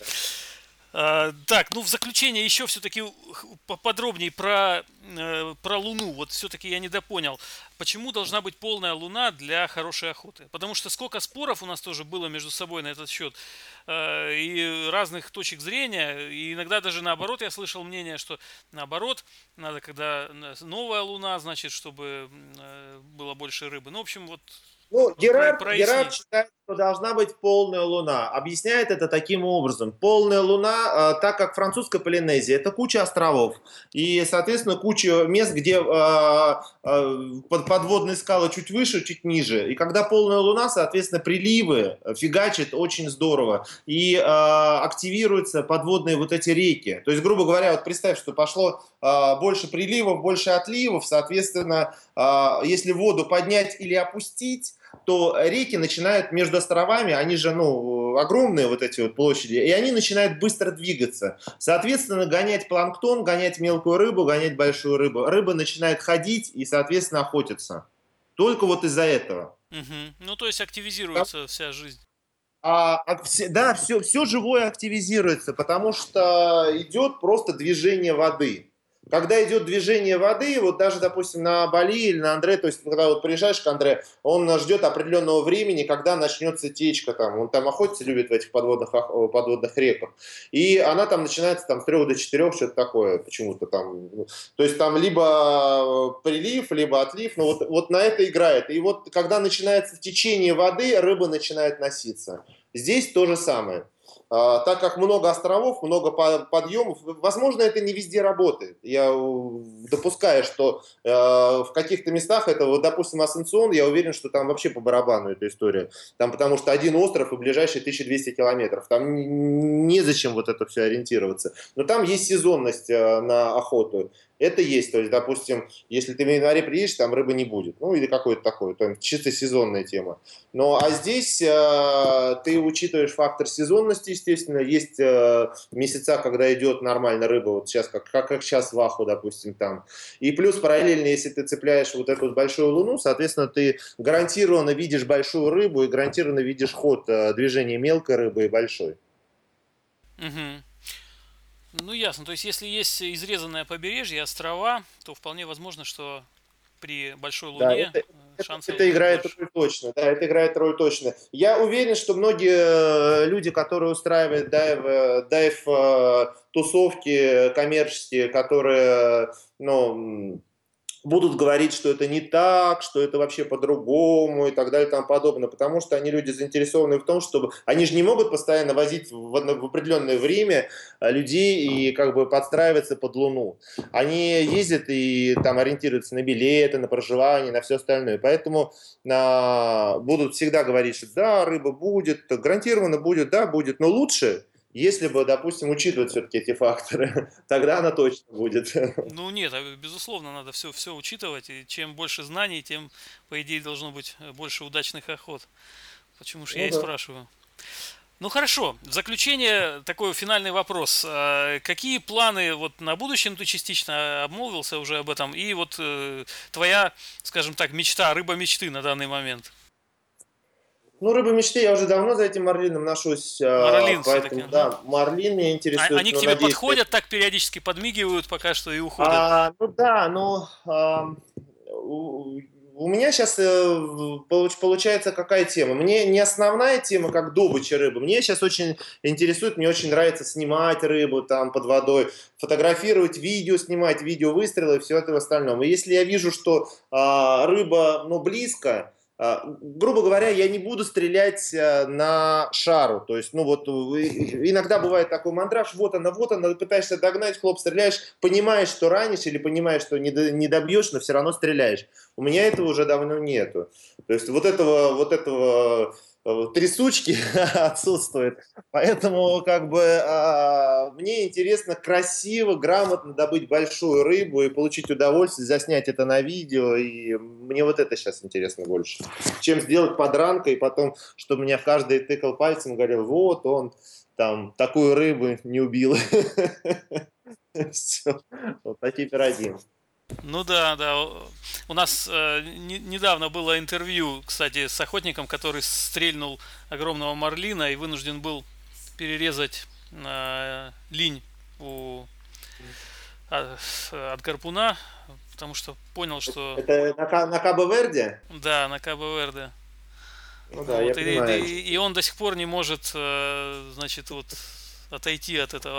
Так, ну в заключение еще все-таки поподробнее про Луну. Вот все-таки я недопонял, почему должна быть полная Луна для хорошей охоты? Потому что сколько споров у нас тоже было между собой на этот счет, и разных точек зрения, и иногда даже наоборот я слышал мнение, что наоборот, надо, когда новая Луна, значит, чтобы было больше рыбы. Ну, в общем, вот Ну, Герард проясни. считает, что должна быть полная луна. Объясняет это таким образом. Полная луна, так как французская Полинезия, это куча островов. И, соответственно, куча мест, где подводные скалы чуть выше, чуть ниже. И когда полная луна, соответственно, приливы фигачит очень здорово. И активируются подводные вот эти реки. То есть, грубо говоря, вот представь, что пошло больше приливов, больше отливов. Соответственно, если воду поднять или опустить, то реки начинают между островами, они же, ну, огромные вот эти вот площади, и они начинают быстро двигаться. Соответственно, гонять планктон, гонять мелкую рыбу, гонять большую рыбу. Рыба начинает ходить и, соответственно, охотиться. Только вот из-за этого. Мгм. Ну, то есть активизируется вся жизнь. Да, все живое активизируется, потому что идет просто движение воды. Когда идет движение воды, вот даже, допустим, на Бали или на Андре, то есть, когда вот приезжаешь к Андре, он ждет определенного времени, когда начнется течка там. Он там охотиться любит в этих подводных реках. И она там начинается там с 3 до 4, что-то такое почему-то там. То есть там либо прилив, либо отлив, но вот на это играет. И вот когда начинается течение воды, рыба начинает носиться. Здесь то же самое. Так как много островов, много подъемов, возможно, это не везде работает. Я допускаю, что в каких-то местах это, вот, допустим, Асенсион, я уверен, что там вообще по барабану эта история. Там потому что один остров и ближайшие 1200 километров. Там незачем вот это все ориентироваться. Но там есть сезонность на охоту. Это есть, то есть, допустим, если ты в январе приедешь, там рыбы не будет, ну или какое-то такое, там чисто сезонная тема. Но а здесь ты учитываешь фактор сезонности, естественно, есть месяца, когда идет нормально рыба, вот сейчас, как сейчас в Аху, допустим, там. И плюс параллельно, если ты цепляешь вот эту вот большую луну, соответственно, ты гарантированно видишь большую рыбу и гарантированно видишь ход движения мелкой рыбы и большой. Мгм. Ну, ясно. То есть, если есть изрезанное побережье, острова, то вполне возможно, что при большой Да, луне шансы это ловить играет больше. роль точно. Да, это играет роль точно. Я уверен, что многие люди, которые устраивают тусовки коммерческие, которые, ну, будут говорить, что это не так, что это вообще по-другому и так далее и тому подобное, потому что они люди заинтересованы в том, чтобы... Они же не могут постоянно возить в определенное время людей и как бы подстраиваться под Луну. Они ездят и там ориентируются на билеты, на проживание, на все остальное. Поэтому будут всегда говорить, что да, рыба будет, гарантированно будет, да, будет, но лучше, если бы, допустим, учитывать все-таки эти факторы, тогда она точно будет. Ну нет, безусловно, надо все учитывать, и чем больше знаний, тем, по идее, должно быть больше удачных охот. Почему ж я Ну и да. спрашиваю. Ну хорошо, в заключение такой финальный вопрос. Какие планы вот на будущее, ну ты частично обмолвился уже об этом, и вот твоя, скажем так, мечта, рыба мечты на данный момент? Ну, рыба мечты, я уже давно за этим марлином ношусь, Марлин все-таки. поэтому, да, марлин меня интересует, Они к но тебе надеюсь, подходят, так периодически подмигивают пока что и уходят. ну да, ну у меня сейчас получается какая тема? Мне не основная тема, как добыча рыбы. Мне сейчас очень интересует, мне очень нравится снимать рыбу там под водой, фотографировать, видео снимать, видео выстрелы и все это остальное. И если я вижу, что рыба, ну, близко, грубо говоря, я не буду стрелять на шару. То есть, ну вот, иногда бывает такой мандраж, вот она, пытаешься догнать, хлоп, стреляешь, понимаешь, что ранишь, или понимаешь, что не добьешь, но все равно стреляешь. У меня этого уже давно нету. То есть вот этого трясучки отсутствует. Поэтому как бы мне интересно красиво, грамотно добыть большую рыбу и получить удовольствие, заснять это на видео. И мне вот это сейчас интересно больше. Чем сделать подранка и потом, чтобы меня каждый тыкал пальцем и говорил, вот он там такую рыбу не убил. Все. Вот такие пироги. Ну да, да. У нас недавно было интервью, кстати, с охотником, который стрельнул огромного марлина и вынужден был перерезать линь у, а, от гарпуна, потому что понял, что Это на Кабо-Верде? да, на Кабо-Верде. Ну да, я Вот, понимаю. и он до сих пор не может, значит, вот отойти от этого.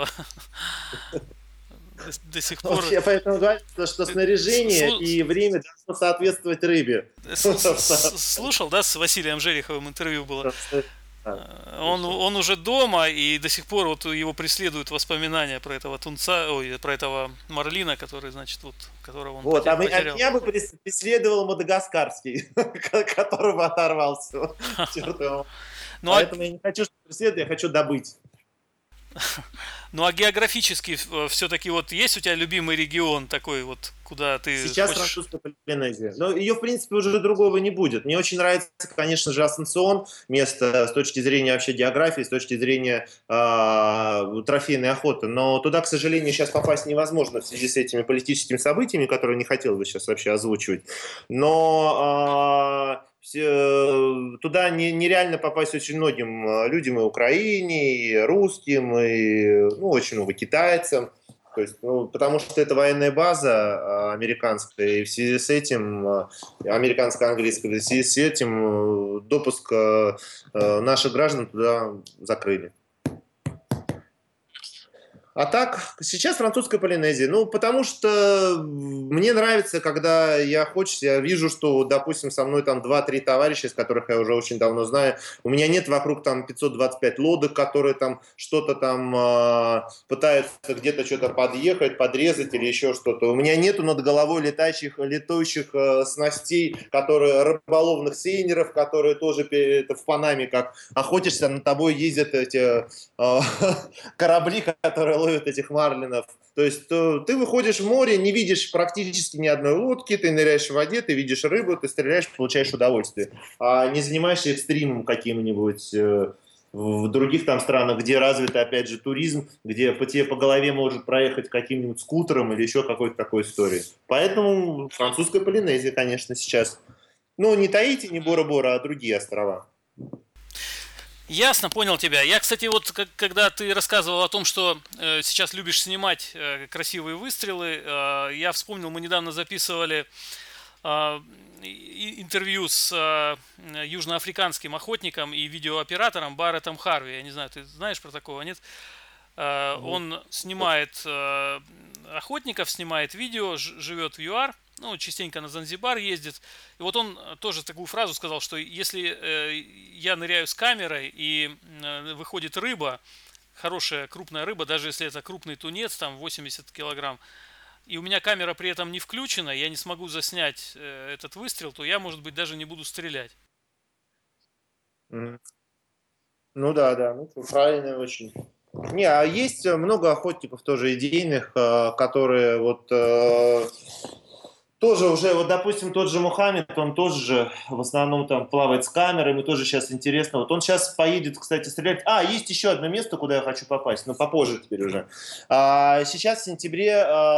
До сих Вот пор. я поэтому говорю, что Ты снаряжение и время должно соответствовать рыбе. слушал, да, с Василием Жереховым интервью было? Да, слышал. Он уже дома, и до сих пор вот его преследуют воспоминания про этого тунца, ой, про этого марлина, который, значит, вот, которого он Вот, а потерял. меня бы преследовал мадагаскарский, которого оторвался. Черт его. Ну а, Поэтому я не хочу, чтобы преследовать, я хочу добыть. ну а географически все-таки вот есть у тебя любимый регион такой вот, куда ты Сейчас хочешь? французская Полинезия. Но ее, в принципе, уже другого не будет. Мне очень нравится, конечно же, Асенсион, место с точки зрения вообще географии, с точки зрения трофейной охоты. Но туда, к сожалению, сейчас попасть невозможно в связи с этими политическими событиями, которые не хотел бы сейчас вообще озвучивать. Но туда нереально попасть очень многим людям, и Украине, и русским, и ну, очень много китайцам. То есть, ну, потому что это военная база американская, и в связи с этим, американско-английская, в связи с этим допуск наших граждан туда закрыли. А так, сейчас французская Полинезия. Ну, потому что мне нравится, когда я вижу, что, допустим, со мной там два-три товарища, с которых я уже очень давно знаю. У меня нет вокруг там 525 лодок, которые там что-то там пытаются где-то что-то подъехать, подрезать или еще что-то. У меня нету над головой летающих снастей, которые рыболовных сейнеров, которые тоже это в Панаме, как охотишься, над тобой ездят эти корабли, которые ловят этих марлинов. То есть ты выходишь в море, не видишь практически ни одной лодки, ты ныряешь в воде, ты видишь рыбу, ты стреляешь, получаешь удовольствие. А не занимаешься экстримом каким-нибудь в других там странах, где развит, опять же, туризм, где по тебе по голове может проехать каким-нибудь скутером или еще какой-то такой историей. Поэтому французская Полинезия, конечно, сейчас. Ну, не Таити, не Бора-Бора, а другие острова. Ясно, понял тебя. Я, кстати, вот когда ты рассказывал о том, что сейчас любишь снимать красивые выстрелы, я вспомнил, мы недавно записывали интервью с южноафриканским охотником и видеооператором Барреттом Харви. Я не знаю, ты знаешь про такого, нет? Он снимает охотников, снимает видео, живет в ЮАР, ну, частенько на Занзибар ездит. И вот он тоже такую фразу сказал, что если я ныряю с камерой и выходит рыба, хорошая крупная рыба, даже если это крупный тунец, там 80 килограмм, и у меня камера при этом не включена, я не смогу заснять этот выстрел, то я, может быть, даже не буду стрелять. Мгм. Ну да, да, ну правильно очень. Не, а есть много охотников тоже идейных, которые вот тоже уже, вот допустим, тот же Мухаммед, он тоже же в основном там плавает с камерой, ему тоже сейчас интересно. Вот он сейчас поедет, кстати, стрелять. А, есть еще одно место, куда я хочу попасть, но попозже теперь уже. Сейчас в сентябре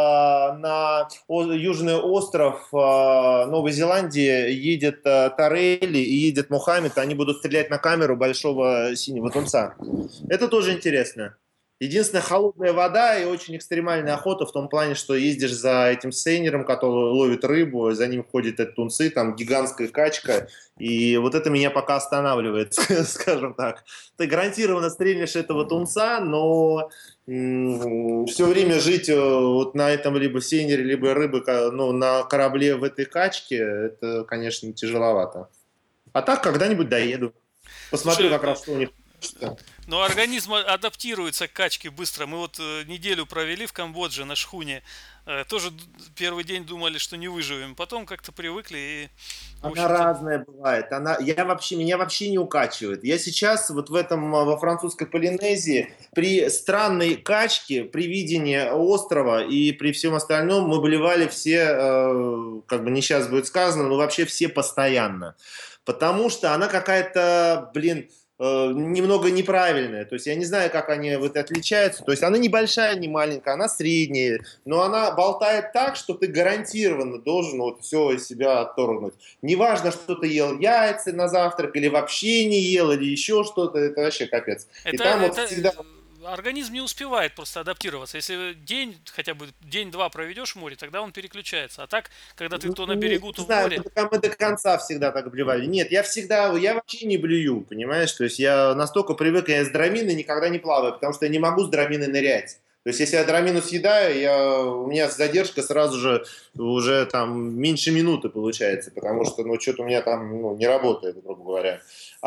южный остров Новой Зеландии едет Торелли и едет Мухаммед, они будут стрелять на камеру большого синего тунца. Это тоже интересно. Единственное, холодная вода и очень экстремальная охота в том плане, что ездишь за этим сейнером, который ловит рыбу, за ним ходят эти тунцы, там гигантская качка, и вот это меня пока останавливает, скажем так. Ты гарантированно стрельнешь этого тунца, но все время жить вот на этом либо сейнере, либо рыбы, ну, на корабле в этой качке, это, конечно, тяжеловато. А так когда-нибудь доеду. Посмотрю Слушай, как раз, что у них. но организм адаптируется к качке быстро. Мы вот неделю провели в Камбодже на шхуне. Тоже первый день думали, что не выживем. Потом как-то привыкли и, в Она общем-то, разная бывает. Меня вообще не укачивает. Я сейчас вот в этом, во французской Полинезии, при странной качке, при видении острова и при всем остальном мы болевали все, как бы не сейчас будет сказано, но вообще все постоянно. Потому что она какая-то, блин, немного неправильная. То есть я не знаю, как они вот отличаются. То есть она небольшая, не маленькая, она средняя, но она болтает так, что ты гарантированно должен вот все из себя отторгнуть. Неважно, что ты ел яйца на завтрак или вообще не ел, или еще что-то, это вообще капец. И это, там вот это всегда... организм не успевает просто адаптироваться. Если день, хотя бы день-два проведешь в море, тогда он переключается. А так, когда ты то на Не берегу, то в знаю, море, мы до конца всегда так блевали. Нет, я вообще не блюю, понимаешь? То есть я настолько привык, я с драминой никогда не плаваю, потому что я не могу с драминой нырять. То есть если я драмину съедаю, у меня задержка сразу же уже там меньше минуты получается, потому что, ну, что-то у меня там, ну, не работает, грубо говоря.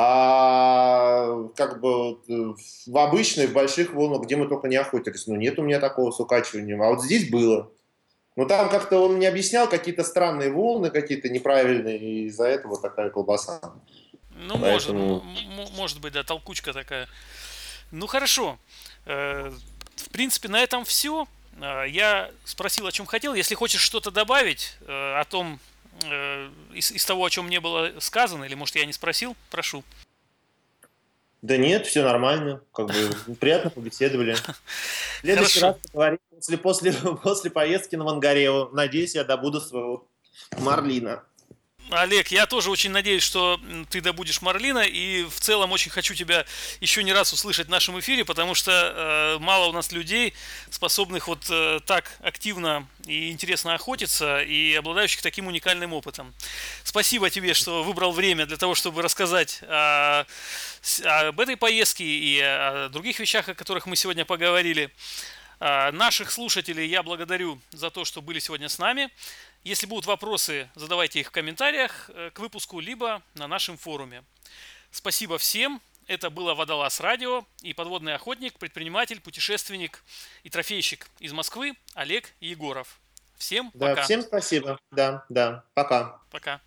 А как бы вот, в обычных больших волнах, где мы только не охотились, ну, нет у меня такого с укачиванием. А вот здесь было. Ну, там как-то он мне объяснял какие-то странные волны, какие-то неправильные, и из-за этого такая колбаса. ну, Поэтому... может быть, да, толкучка такая. Ну, хорошо. В принципе, на этом все. Я спросил, о чем хотел. Если хочешь что-то добавить о том, из того, о чем не было сказано, или, может, я не спросил, прошу. Да нет, все нормально, как бы приятно побеседовали. В следующий Хорошо. раз поговорим после поездки на Мангареву. Надеюсь, я добуду своего марлина. Олег, я тоже очень надеюсь, что ты добудешь марлина, и в целом очень хочу тебя еще не раз услышать в нашем эфире, потому что мало у нас людей, способных вот так активно и интересно охотиться, и обладающих таким уникальным опытом. Спасибо тебе, что выбрал время для того, чтобы рассказать об этой поездке и о других вещах, о которых мы сегодня поговорили. Наших слушателей я благодарю за то, что были сегодня с нами. Если будут вопросы, задавайте их в комментариях к выпуску, либо на нашем форуме. Спасибо всем. Это было Водолаз Радио и подводный охотник, предприниматель, путешественник и трофейщик из Москвы Олег Егоров. Всем Да, пока. всем спасибо. Да, да, пока. Пока.